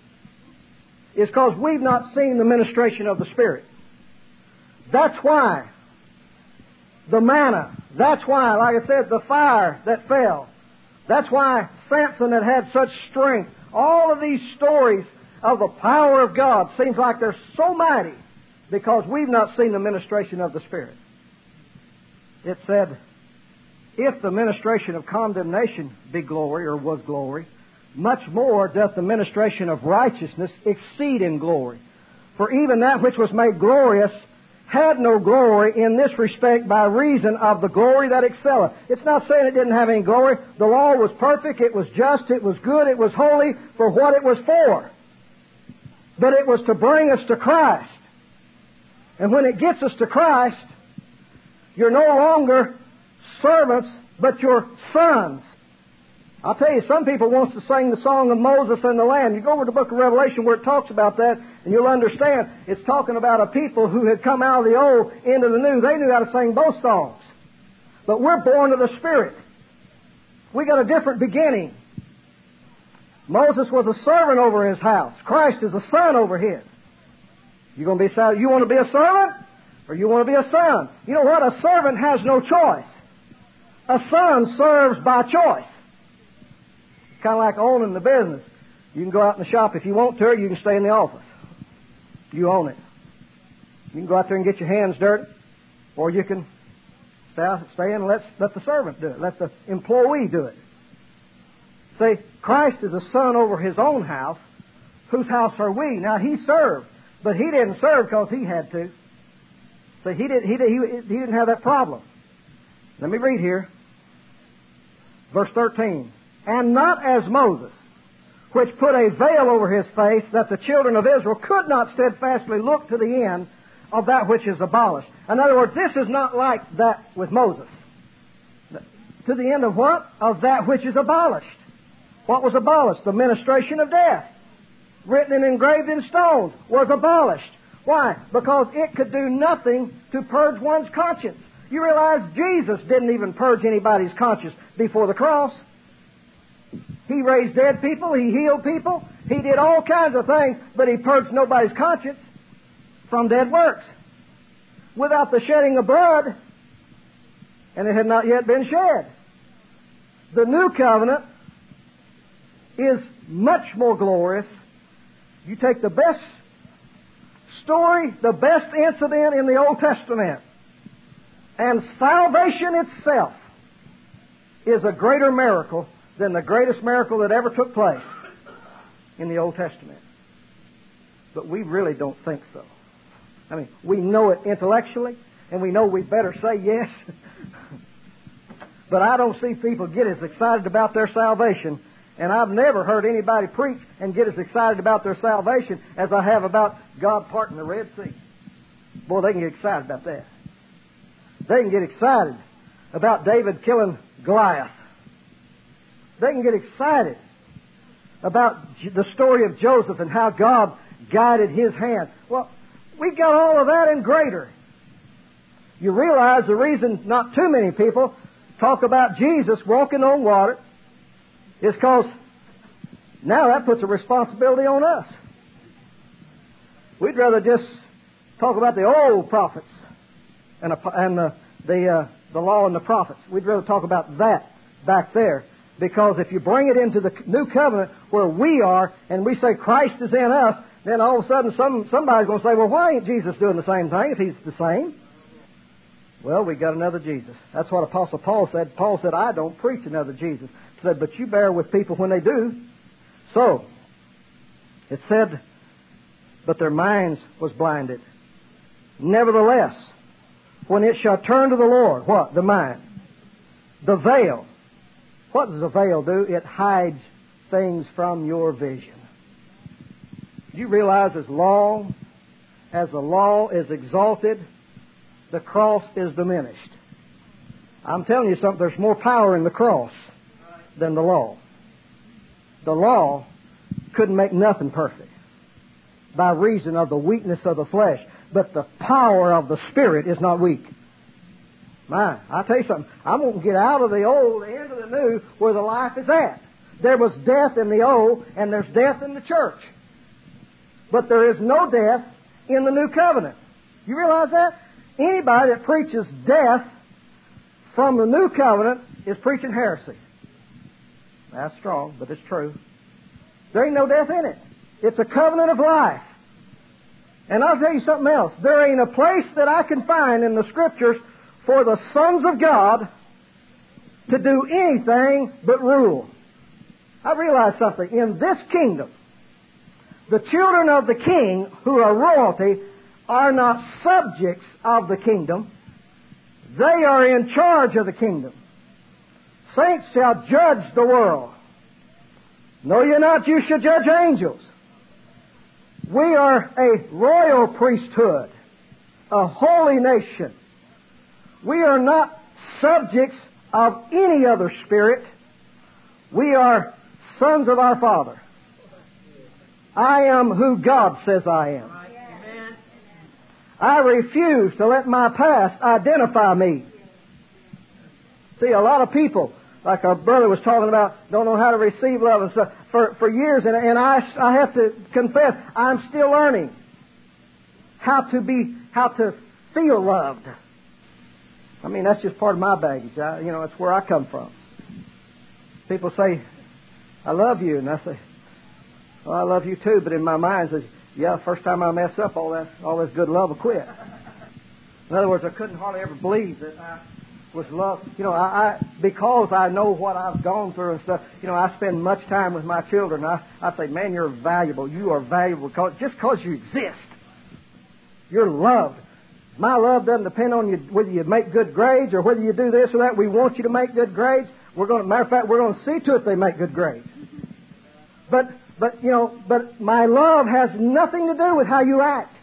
It's because we've not seen the ministration of the Spirit. That's why the manna, that's why, like I said, the fire that fell, that's why Samson that had such strength. All of these stories of the power of God seems like they're so mighty because we've not seen the ministration of the Spirit. It said, if the ministration of condemnation be glory, or was glory, much more doth the ministration of righteousness exceed in glory. For even that which was made glorious had no glory in this respect by reason of the glory that excelleth. It's not saying it didn't have any glory. The law was perfect, it was just, it was good, it was holy for what it was for. But it was to bring us to Christ. And when it gets us to Christ, you're no longer servants, but you're sons. I'll tell you, some people want to sing the song of Moses and the Lamb. You go over to the book of Revelation where it talks about that, and you'll understand it's talking about a people who had come out of the old into the new. They knew how to sing both songs. But we're born of the Spirit. We got a different beginning. Moses was a servant over his house. Christ is a son over his. You want to be a servant, or you want to be a son? You know what? A servant has no choice. A son serves by choice. Kind of like owning the business. You can go out in the shop if you want to, or you can stay in the office. You own it. You can go out there and get your hands dirty, or you can stay in and let the servant do it. Let the employee do it. See, Christ is a son over his own house. Whose house are we? Now, he served, but he didn't serve because he had to. See, he didn't have that problem. Let me read here. Verse 13. And not as Moses, which put a veil over his face, that the children of Israel could not steadfastly look to the end of that which is abolished. In other words, this is not like that with Moses. To the end of what? Of that which is abolished. What was abolished? The ministration of death, written and engraved in stones, was abolished. Why? Because it could do nothing to purge one's conscience. You realize Jesus didn't even purge anybody's conscience before the cross. He raised dead people, he healed people, he did all kinds of things, but he purged nobody's conscience from dead works. Without the shedding of blood, and it had not yet been shed. The new covenant is much more glorious. You take the best story, the best incident in the Old Testament, and salvation itself is a greater miracle than the greatest miracle that ever took place in the Old Testament. But we really don't think so. I mean, we know it intellectually, and we know we better say yes. But I don't see people get as excited about their salvation, and I've never heard anybody preach and get as excited about their salvation as I have about God parting the Red Sea. Boy, they can get excited about that. They can get excited about David killing Goliath. They can get excited about the story of Joseph and how God guided his hand. Well, we got all of that and greater. You realize the reason not too many people talk about Jesus walking on water is because now that puts a responsibility on us. We'd rather just talk about the old prophets and the law and the prophets. We'd rather talk about that back there. Because if you bring it into the new covenant where we are and we say Christ is in us, then all of a sudden somebody's going to say, well, why ain't Jesus doing the same thing if he's the same? Well, we got another Jesus. That's what Apostle Paul said. Paul said, I don't preach another Jesus. He said, but you bear with people when they do. So, it said, but their minds was blinded. Nevertheless, when it shall turn to the Lord, what? The mind. The veil. What does a veil do? It hides things from your vision. You realize as long as the law is exalted, the cross is diminished. I'm telling you something, there's more power in the cross than the law. The law couldn't make nothing perfect by reason of the weakness of the flesh. But the power of the Spirit is not weak. I'll tell you something. I won't get out of the old and into the new where the life is at. There was death in the old, and there's death in the church. But there is no death in the new covenant. You realize that? Anybody that preaches death from the new covenant is preaching heresy. That's strong, but it's true. There ain't no death in it. It's a covenant of life. And I'll tell you something else. There ain't a place that I can find in the Scriptures for the sons of God to do anything but rule. I realize something. In this kingdom, the children of the king, who are royalty, are not subjects of the kingdom. They are in charge of the kingdom. Saints shall judge the world. Know ye not you shall judge angels? We are a royal priesthood, a holy nation. We are not subjects of any other spirit. We are sons of our Father. I am who God says I am. I refuse to let my past identify me. See, a lot of people, like our brother was talking about, don't know how to receive love and stuff for years, and I have to confess, I'm still learning how to feel loved. I mean, that's just part of my baggage. It's where I come from. People say, I love you, and I say, well, I love you too, but in my mind, I say, yeah, first time I mess up, all this good love will quit. In other words, I couldn't hardly ever believe that I was loved. Because I know what I've gone through and stuff, I spend much time with my children. I say, man, you're valuable. You are valuable just because you exist. You're loved. My love doesn't depend on you whether you make good grades or whether you do this or that. We want you to make good grades. Matter of fact, we're going to see to it they make good grades. But my love has nothing to do with how you act.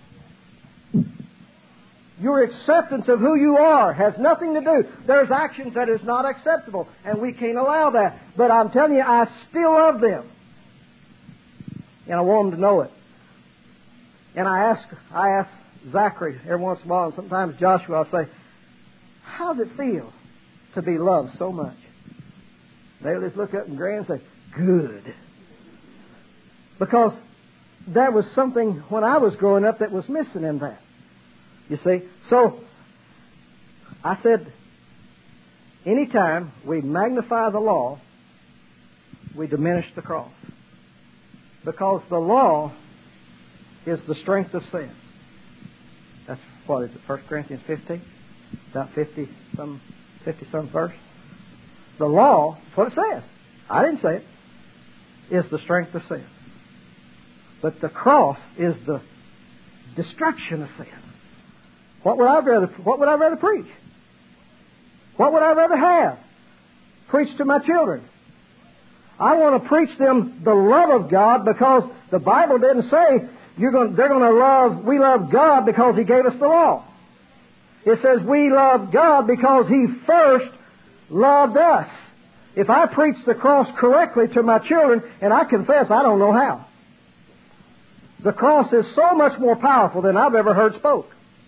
Your acceptance of who you are has nothing to do. There's actions that is not acceptable, and we can't allow that. But I'm telling you, I still love them. And I want them to know it. And I ask Zachary every once in a while, and sometimes Joshua, I'll say, how does it feel to be loved so much? They'll just look up and grin and say, good. Because there was something when I was growing up that was missing in that. You see? So, I said, anytime we magnify the law, we diminish the cross. Because the law is the strength of sin. That's, 1 Corinthians 15? About 50-some verse. The law, that's what it says. I didn't say it. Is the strength of sin. But the cross is the destruction of sin. What would I rather preach? What would I rather have? Preach to my children. I want to preach them the love of God, because the Bible didn't say we love God because He gave us the law. It says we love God because He first loved us. If I preach the cross correctly to my children, and I confess I don't know how. The cross is so much more powerful than I've ever heard spoke.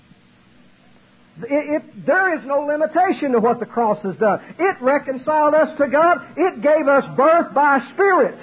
There is no limitation to what the cross has done. It reconciled us to God. It gave us birth by Spirit.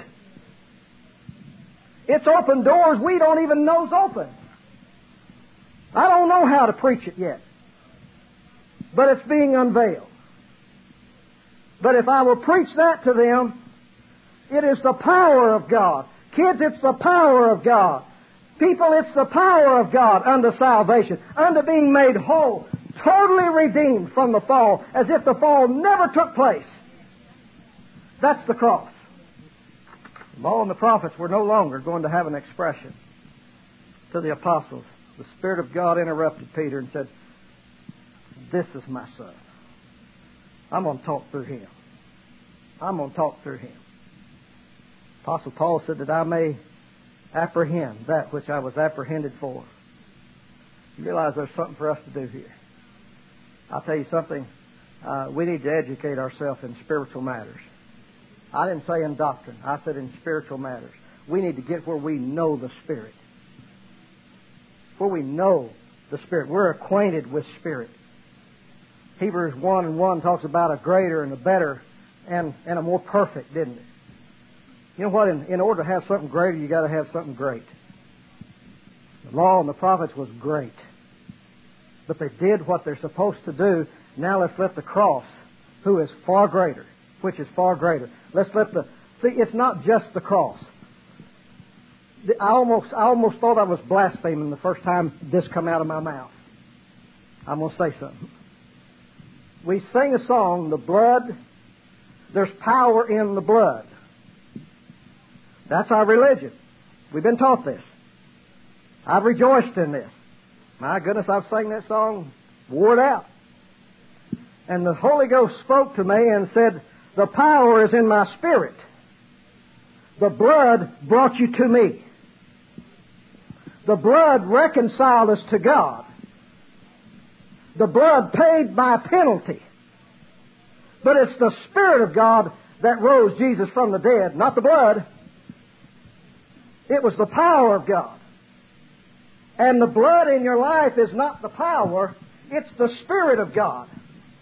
It's opened doors we don't even know's open. I don't know how to preach it yet. But it's being unveiled. But if I will preach that to them, it is the power of God. Kids, it's the power of God. People, it's the power of God unto salvation, unto being made whole, totally redeemed from the fall, as if the fall never took place. That's the cross. Paul and the prophets were no longer going to have an expression to the apostles. The Spirit of God interrupted Peter and said, this is my son. I'm going to talk through him. I'm going to talk through him. Apostle Paul said that I may apprehend that which I was apprehended for. You realize there's something for us to do here. I'll tell you something. We need to educate ourselves in spiritual matters. I didn't say in doctrine. I said in spiritual matters. We need to get where we know the Spirit. Where we know the Spirit. We're acquainted with Spirit. Hebrews 1:1 talks about a greater and a better and a more perfect, didn't it? You know what? In order to have something greater, you got to have something great. The law and the prophets was great. But they did what they're supposed to do. Now let's let the cross, who is far greater, which is far greater. Let's let see, it's not just the cross. I almost thought I was blaspheming the first time this come out of my mouth. I'm going to say something. We sing a song, the blood, there's power in the blood. That's our religion. We've been taught this. I've rejoiced in this. My goodness, I've sang that song, wore it out. And the Holy Ghost spoke to me and said, the power is in my spirit. The blood brought you to me. The blood reconciled us to God. The blood paid my penalty. But it's the Spirit of God that rose Jesus from the dead, not the blood. It was the power of God. And the blood in your life is not the power, it's the Spirit of God.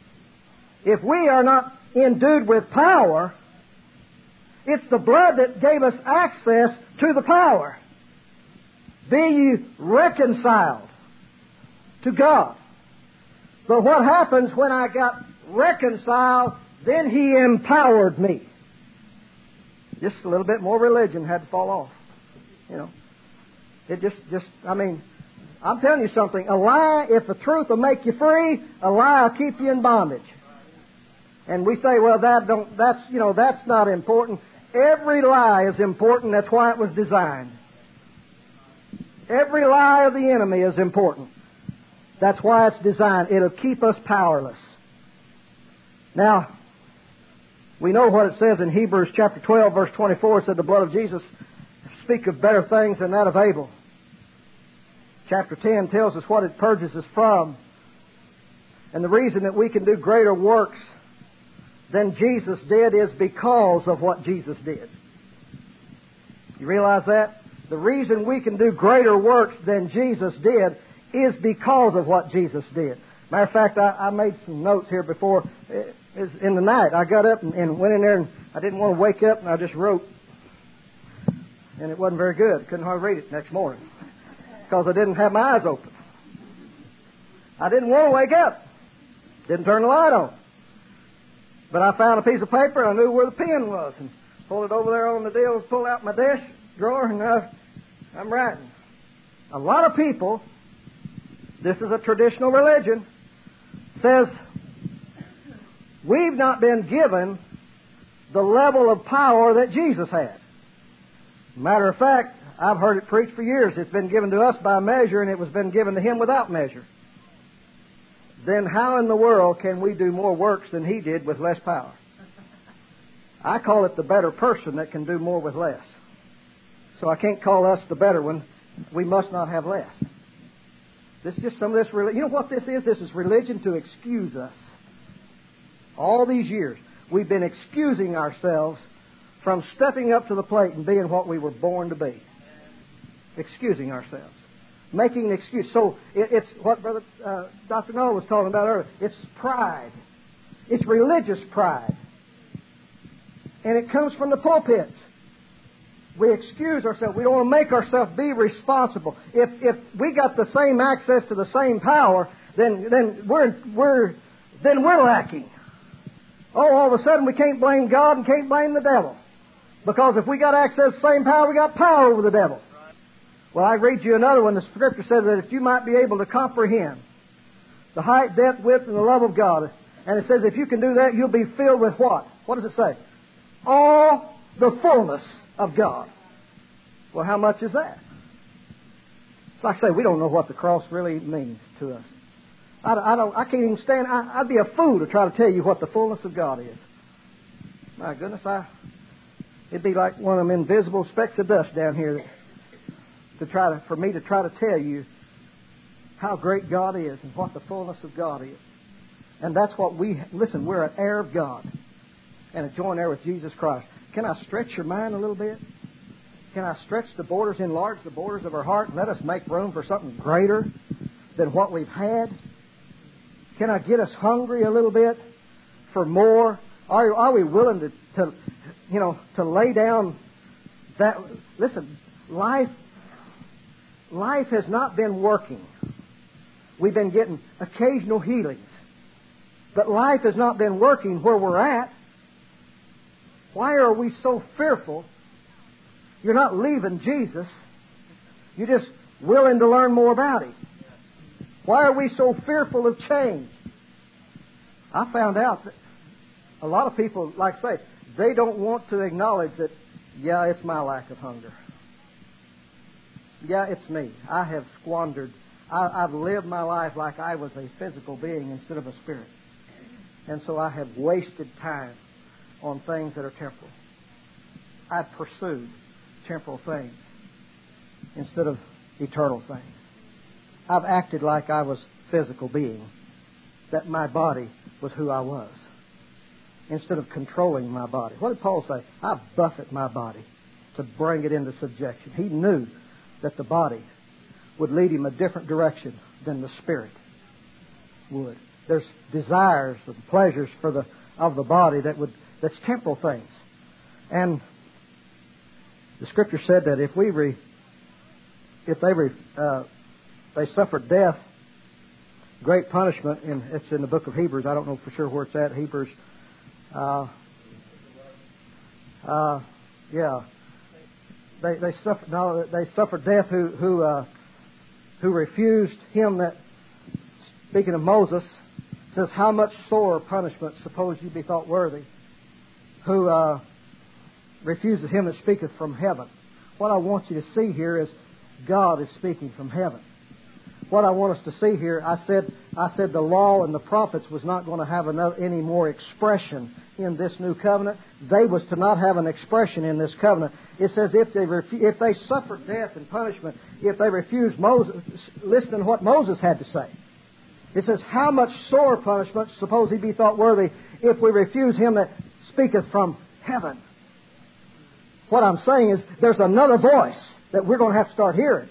If we are not endued with power, it's the blood that gave us access to the power. Be ye reconciled to God. But what happens when I got reconciled, then He empowered me. Just a little bit more religion had to fall off. You know. It I'm telling you something. A lie, if the truth will make you free, a lie will keep you in bondage. And we say, well, that's not important. Every lie is important. That's why it was designed. Every lie of the enemy is important. That's why it's designed. It'll keep us powerless. Now, we know what it says in Hebrews chapter 12, verse 24. It said the blood of Jesus speak of better things than that of Abel. Chapter 10 tells us what it purges us from. And the reason that we can do greater works than Jesus did is because of what Jesus did. You realize that? The reason we can do greater works than Jesus did is because of what Jesus did. Matter of fact, I made some notes here before. In the night, I got up and went in there, and I didn't want to wake up, and I just wrote. And it wasn't very good. Couldn't hardly read it next morning because I didn't have my eyes open. I didn't want to wake up. Didn't turn the light on. But I found a piece of paper, and I knew where the pen was, and pulled it over there on the deal, pulled out my desk drawer, and I'm writing. A lot of people, this is a traditional religion, says we've not been given the level of power that Jesus had. Matter of fact, I've heard it preached for years. It's been given to us by measure, and it was been given to Him without measure. Then how in the world can we do more works than He did with less power? I call it the better person that can do more with less. So I can't call us the better one. We must not have less. This is just some of this religion. You know what this is? This is religion to excuse us. All these years, we've been excusing ourselves from stepping up to the plate and being what we were born to be. Excusing ourselves. Making an excuse. So it's what Brother Dr. Noel was talking about earlier. It's pride. It's religious pride. And it comes from the pulpits. We excuse ourselves. We don't want to make ourselves be responsible. If we got the same access to the same power, then we're lacking. Oh, all of a sudden we can't blame God and can't blame the devil. Because if we got access to the same power, we got power over the devil. Well, I read you another one. The Scripture says that if you might be able to comprehend the height, depth, width, and the love of God, and it says if you can do that, you'll be filled with what? What does it say? All the fullness of God. Well, how much is that? It's like I say, we don't know what the cross really means to us. I can't even stand. I'd be a fool to try to tell you what the fullness of God is. My goodness, it'd be like one of them invisible specks of dust down here. for me to try to tell you how great God is and what the fullness of God is. And that's what listen, we're an heir of God and a joint heir with Jesus Christ. Can I stretch your mind a little bit? Can I stretch the borders, enlarge the borders of our heart, and let us make room for something greater than what we've had? Can I get us hungry a little bit for more? Are we willing to lay down that? Listen, life has not been working. We've been getting occasional healings. But life has not been working where we're at. Why are we so fearful? You're not leaving Jesus. You're just willing to learn more about Him. Why are we so fearful of change? I found out that a lot of people, like I say, they don't want to acknowledge that, yeah, it's my lack of hunger. Yeah, it's me. I have squandered. I've lived my life like I was a physical being instead of a spirit. And so I have wasted time on things that are temporal. I've pursued temporal things instead of eternal things. I've acted like I was a physical being, that my body was who I was, instead of controlling my body. What did Paul say? I buffet my body to bring it into subjection. He knew that the body would lead him a different direction than the spirit would. There's desires and pleasures of the body that's temporal things. And the Scripture said that if they suffered death, great punishment, and it's in the book of Hebrews. I don't know for sure where it's at. Hebrews. They suffered death who refused Him that, speaking of Moses, says, how much sore punishment suppose you be thought worthy, who refuses Him that speaketh from heaven. What I want you to see here is God is speaking from heaven. What I want us to see here, I said the law and the prophets was not going to have any more expression in this new covenant. They was to not have an expression in this covenant. It says if they suffered death and punishment, if they refused Moses, listen to what Moses had to say. It says, how much sore punishment suppose he be thought worthy if we refuse Him that speaketh from heaven? What I'm saying is there's another voice that we're going to have to start hearing.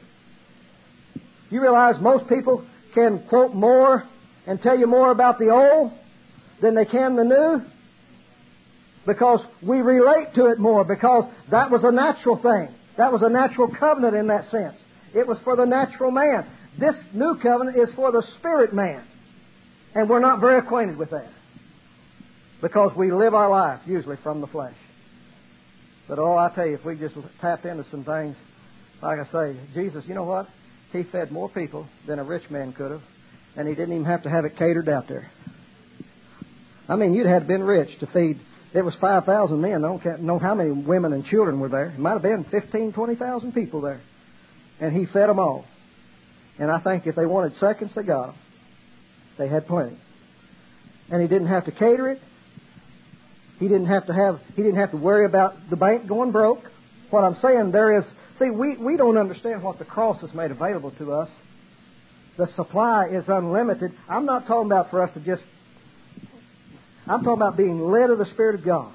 You realize most people can quote more and tell you more about the old than they can the new? Because we relate to it more, because that was a natural thing. That was a natural covenant in that sense. It was for the natural man. This new covenant is for the spirit man. And we're not very acquainted with that, because we live our life usually from the flesh. But I tell you, if we just tap into some things, like I say, Jesus, you know what? He fed more people than a rich man could have, and He didn't even have to have it catered out there. I mean, you'd have been rich to feed. It was 5,000 men. I don't know how many women and children were there. It might have been 15,000, 20,000 people there. And He fed them all. And I think if they wanted seconds, they got them. They had plenty. And He didn't have to cater it. He didn't have to worry about the bank going broke. What I'm saying there is, see, we don't understand what the cross has made available to us. The supply is unlimited. I'm not talking about for us to just... I'm talking about being led of the Spirit of God.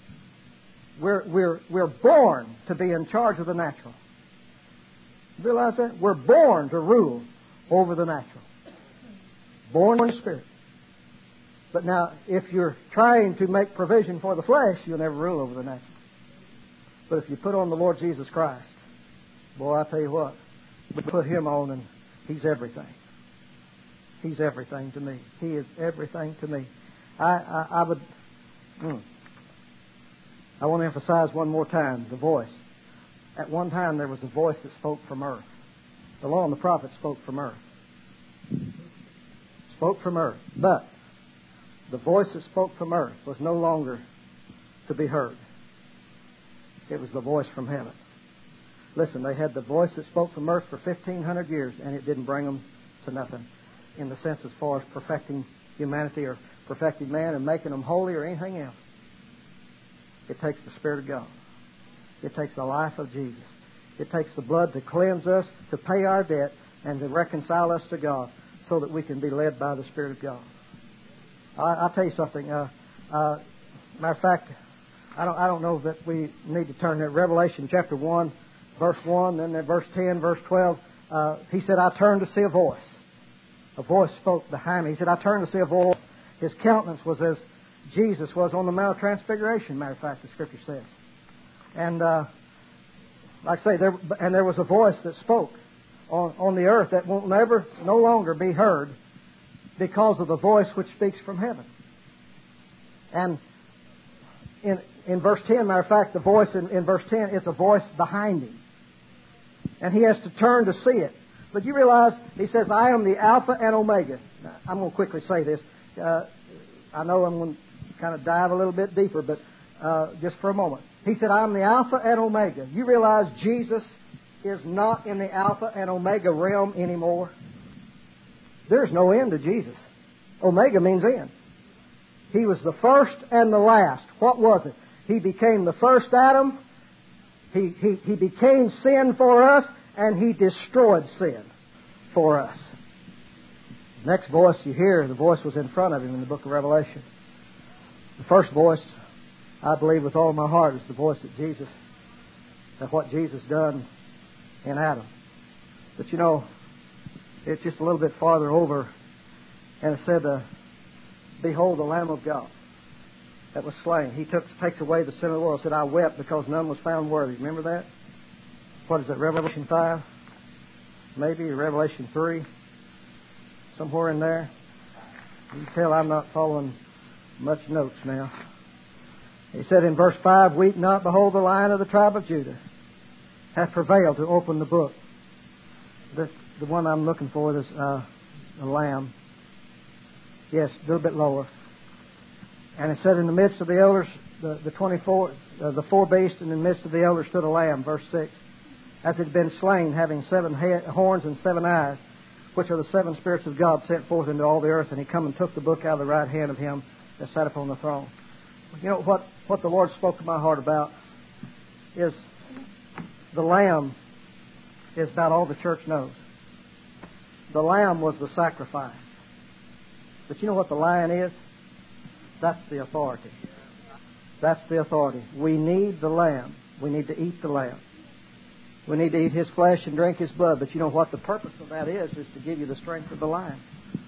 We're born to be in charge of the natural. Realize that? We're born to rule over the natural. Born in the Spirit. But now, if you're trying to make provision for the flesh, you'll never rule over the natural. But if you put on the Lord Jesus Christ, boy, I tell you what, we put Him on and He's everything. He's everything to me. He is everything to me. I want to emphasize one more time the voice. At one time there was a voice that spoke from earth. The law and the prophets spoke from earth. Spoke from earth. But the voice that spoke from earth was no longer to be heard. It was the voice from heaven. Listen, they had the voice that spoke from earth for 1,500 years, and it didn't bring them to nothing in the sense as far as perfecting humanity or perfecting man and making them holy or anything else. It takes the Spirit of God. It takes the life of Jesus. It takes the blood to cleanse us, to pay our debt, and to reconcile us to God so that we can be led by the Spirit of God. I'll tell you something. Matter of fact, I don't know that we need to turn there. Revelation chapter 1, verse 1, then verse 10, verse 12. He said, I turned to see a voice. A voice spoke behind me. He said, I turned to see a voice. His countenance was as Jesus was on the Mount of Transfiguration, matter of fact, the Scripture says. And like I say, there was a voice that spoke on the earth that won't no longer be heard because of the voice which speaks from heaven. And in verse 10, matter of fact, the voice in verse 10, it's a voice behind him. And he has to turn to see it. But you realize, he says, I am the Alpha and Omega. Now, I'm going to quickly say this. I know I'm going to kind of dive a little bit deeper, but just for a moment. He said, I am the Alpha and Omega. You realize Jesus is not in the Alpha and Omega realm anymore. There's no end to Jesus. Omega means end. He was the first and the last. What was it? He became the first Adam. He became sin for us, and He destroyed sin for us. The next voice you hear, the voice was in front of Him in the book of Revelation. The first voice, I believe with all my heart, is the voice of what Jesus done in Adam. But you know, it's just a little bit farther over, and it said, behold the Lamb of God that was slain. He takes away the sin of the world. It said, I wept because none was found worthy. Remember that? What is it, Revelation 5? Maybe, or Revelation 3? Somewhere in there. You can tell I'm not following much notes now. He said in verse 5, weep not, behold the Lion of the tribe of Judah hath prevailed to open the book. The one I'm looking for is a lamb. Yes, a little bit lower. And it said in the midst of the elders, the 24, the four beasts, and in the midst of the elders stood a lamb, verse 6, as it had been slain, having 7 horns and 7 eyes, which are the 7 spirits of God sent forth into all the earth. And He come and took the book out of the right hand of Him that sat upon the throne. You know what the Lord spoke to my heart about is the Lamb is about all the church knows. The Lamb was the sacrifice. But you know what the Lion is? That's the authority. That's the authority. We need the Lamb. We need to eat the Lamb. We need to eat His flesh and drink His blood. But you know what the purpose of that is to give you the strength of the Lion.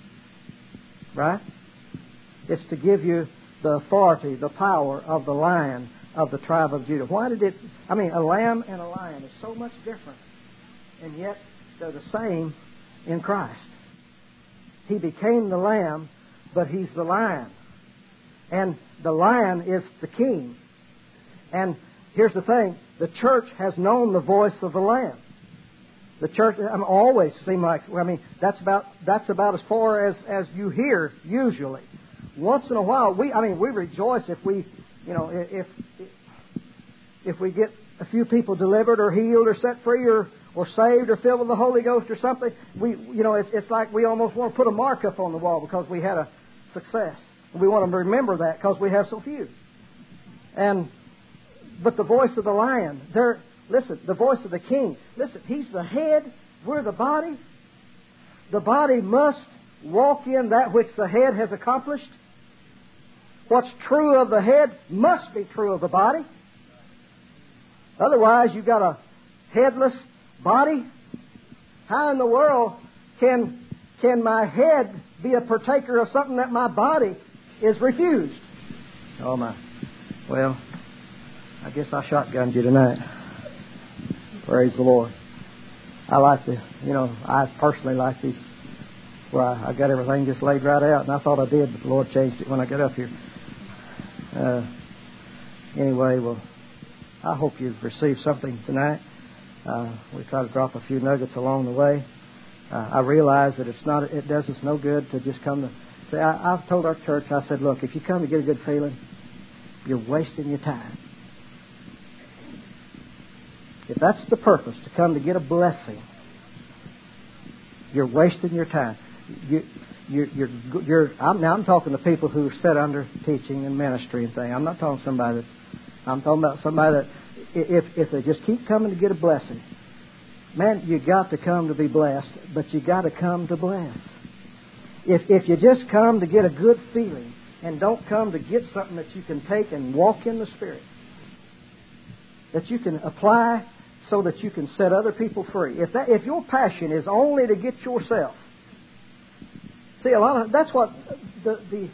Right? It's to give you the authority, the power of the Lion of the tribe of Judah. Why did a lamb and a lion is so much different, and yet they're the same in Christ. He became the lamb, but He's the lion. And the lion is the king. And here's the thing, the church has known the voice of the lamb. The church always seem like, that's about as far as you hear usually. Once in a while, we rejoice if we, if we get a few people delivered or healed or set free or saved or filled with the Holy Ghost or something. It's like we almost want to put a mark up on the wall because we had a success. And we want to remember that because we have so few. But the voice of the lion, the voice of the king. Listen, He's the head, we're the body. The body must walk in that which the head has accomplished. What's true of the head must be true of the body. Otherwise, you've got a headless body. How in the world can my head be a partaker of something that my body is refused? Oh my. Well, I guess I shotgunned you tonight. Praise the Lord. I personally like these where I got everything just laid right out, and I thought I did, but the Lord changed it when I got up here. Anyway, well, I hope you've received something tonight. We try to drop a few nuggets along the way. I realize that it does us no good to just come to say, I've told our church, I said, look, if you come to get a good feeling, you're wasting your time. If that's the purpose, to come to get a blessing, you're wasting your time. I'm talking to people who sit under teaching and ministry and things. I'm not talking about somebody that if they just keep coming to get a blessing, Man, you got to come to be blessed, but you got to come to bless. If you just come to get a good feeling and don't come to get something that you can take and walk in the Spirit, that you can apply so that you can set other people free. If your passion is only to get yourself, see, that's what the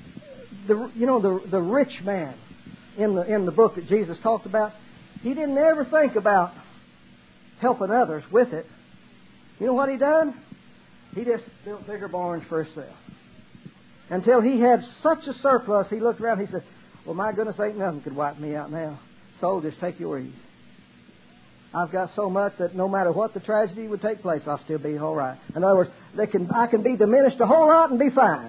rich man in the book that Jesus talked about. He didn't ever think about helping others with it. You know what he done? He just built bigger barns for himself. Until he had such a surplus, he looked around and he said, well, my goodness, ain't nothing could wipe me out now. So just take your ease. I've got so much that no matter what the tragedy would take place, I'll still be all right. In other words, I can be diminished a whole lot and be fine.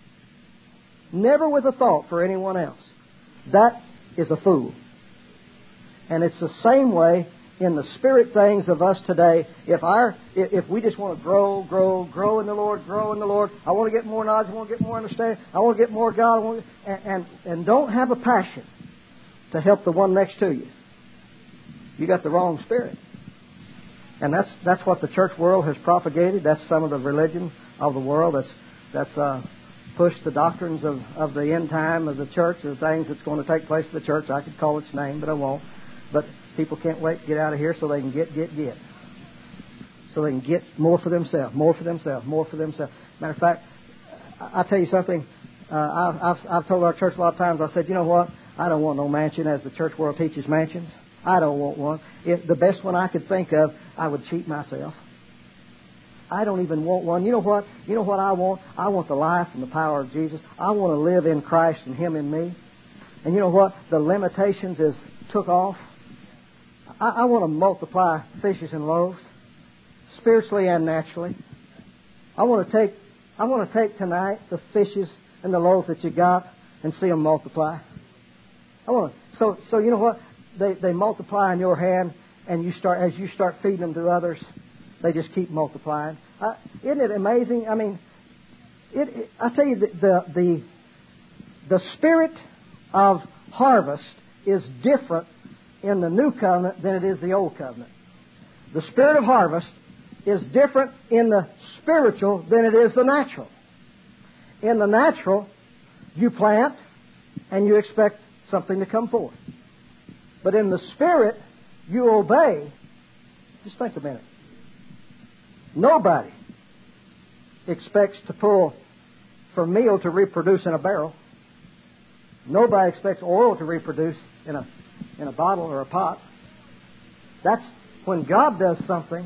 Never with a thought for anyone else. That is a fool. And it's the same way in the spirit things of us today. If we just want to grow in the Lord, I want to get more knowledge, I want to get more understanding, I want to get more God, and don't have a passion to help the one next to you. You got the wrong spirit. And that's what the church world has propagated. That's some of the religion of the world that's pushed the doctrines of the end time of the church, the things that's going to take place in the church. I could call its name, but I won't. But people can't wait to get out of here so they can get. So they can get more for themselves. Matter of fact, I'll tell you something. I've told our church a lot of times, I said, you know what? I don't want no mansion as the church world teaches mansions. I don't want one. If the best one I could think of, I would cheat myself. I don't even want one. You know what? You know what I want? I want the life and the power of Jesus. I want to live in Christ and Him in me. And you know what? The limitations is took off. I want to multiply fishes and loaves, spiritually and naturally. I want to take tonight the fishes and the loaves that you got and see them multiply. So you know what? They multiply in your hand, and as you start feeding them to others, they just keep multiplying. Isn't it amazing? I mean, I tell you, the spirit of harvest is different in the new covenant than it is the old covenant. The spirit of harvest is different in the spiritual than it is the natural. In the natural, you plant and you expect something to come forth. But in the spirit, you obey. Just think a minute. Nobody expects to pull for meal to reproduce in a barrel. Nobody expects oil to reproduce in a bottle or a pot. That's when God does something.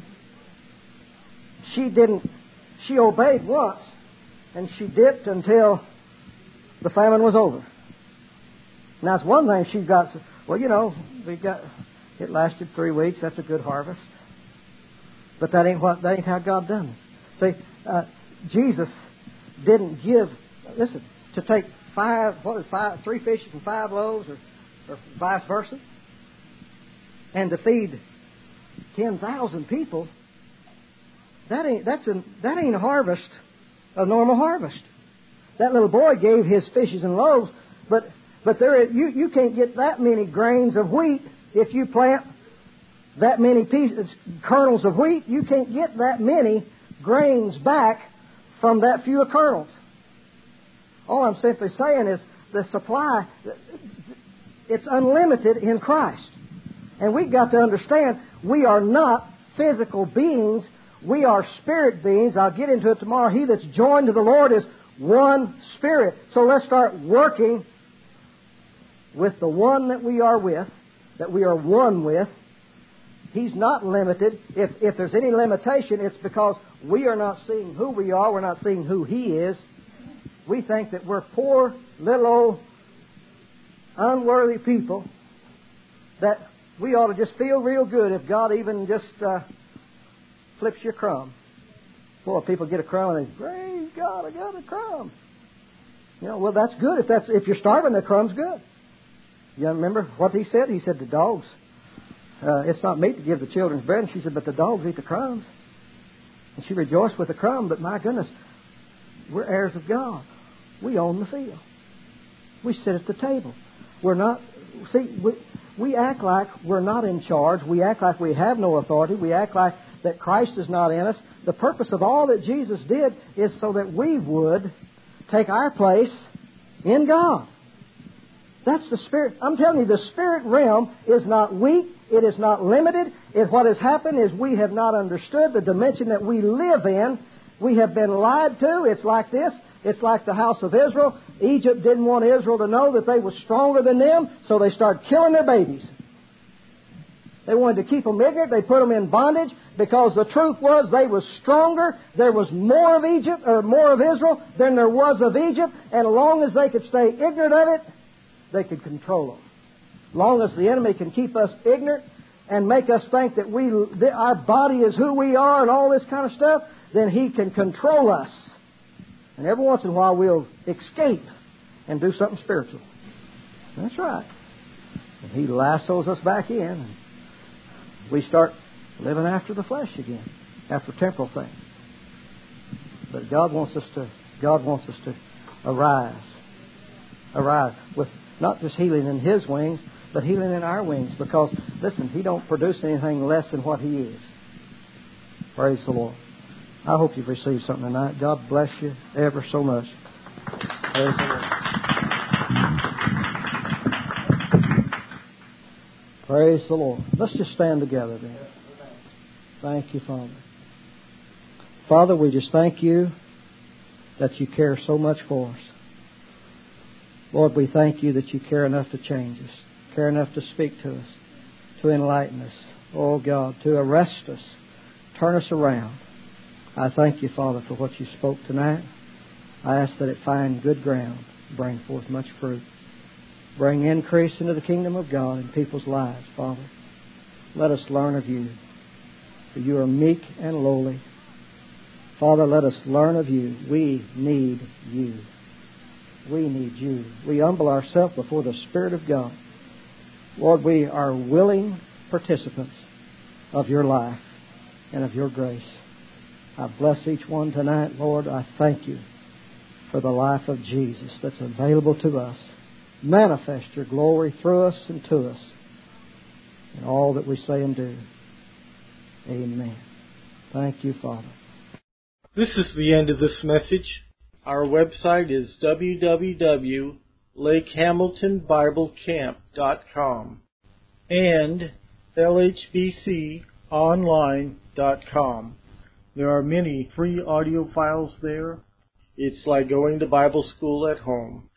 She obeyed once, and she dipped until the famine was over. Now, it's one thing she got. Well, you know, it lasted 3 weeks. That's a good harvest. But that ain't how God done it. See, Jesus didn't give. Listen, to take 3 fishes and 5 loaves, or vice versa, and to feed 10,000 people. That ain't a harvest, a normal harvest. That little boy gave his fishes and loaves, but you can't get that many grains of wheat if you plant that many kernels of wheat. You can't get that many grains back from that few kernels. All I'm simply saying is the supply, it's unlimited in Christ. And we've got to understand we are not physical beings. We are spirit beings. I'll get into it tomorrow. He that's joined to the Lord is one spirit. So let's start working with the one that we are with, that we are one with. He's not limited. If there's any limitation, it's because we are not seeing who we are. We're not seeing who He is. We think that we're poor, little old, unworthy people, that we ought to just feel real good if God even just flips you a crumb. Boy, people get a crumb and they, praise God, I got a crumb. You know, well, that's good. If you're starving, the crumb's good. You remember what He said? He said, the dogs, it's not meat to give the children's bread. And she said, but the dogs eat the crumbs. And she rejoiced with the crumb, but my goodness, we're heirs of God. We own the field. We sit at the table. We're not, we act like we're not in charge. We act like we have no authority. We act like that Christ is not in us. The purpose of all that Jesus did is so that we would take our place in God. That's the Spirit. I'm telling you, the Spirit realm is not weak. It is not limited. What has happened is we have not understood the dimension that we live in. We have been lied to. It's like this. It's like the house of Israel. Egypt didn't want Israel to know that they were stronger than them, so they started killing their babies. They wanted to keep them ignorant. They put them in bondage because the truth was they were stronger. There was more of Egypt or more of Israel than there was of Egypt. And as long as they could stay ignorant of it, they could control them. As long as the enemy can keep us ignorant and make us think that our body is who we are and all this kind of stuff, then he can control us. And every once in a while we'll escape and do something spiritual. That's right. And he lassos us back in. And we start living after the flesh again, after temporal things. But God wants us to arise with not just healing in His wings, but healing in our wings. Because, listen, He don't produce anything less than what He is. Praise the Lord. I hope you've received something tonight. God bless you ever so much. Praise the Lord. Praise the Lord. Let's just stand together then. Thank you, Father. Father, we just thank you that you care so much for us. Lord, we thank you that you care enough to change us, care enough to speak to us, to enlighten us, oh God, to arrest us, turn us around. I thank you, Father, for what you spoke tonight. I ask that it find good ground, bring forth much fruit. Bring increase into the kingdom of God in people's lives, Father. Let us learn of you, for you are meek and lowly. Father, let us learn of you. We need you. We need you. We humble ourselves before the Spirit of God. Lord, we are willing participants of your life and of your grace. I bless each one tonight, Lord. I thank you for the life of Jesus that's available to us. Manifest your glory through us and to us in all that we say and do. Amen. Thank you, Father. This is the end of this message. Our website is www.lakehamiltonbiblecamp.com and lhbconline.com. There are many free audio files there. It's like going to Bible school at home.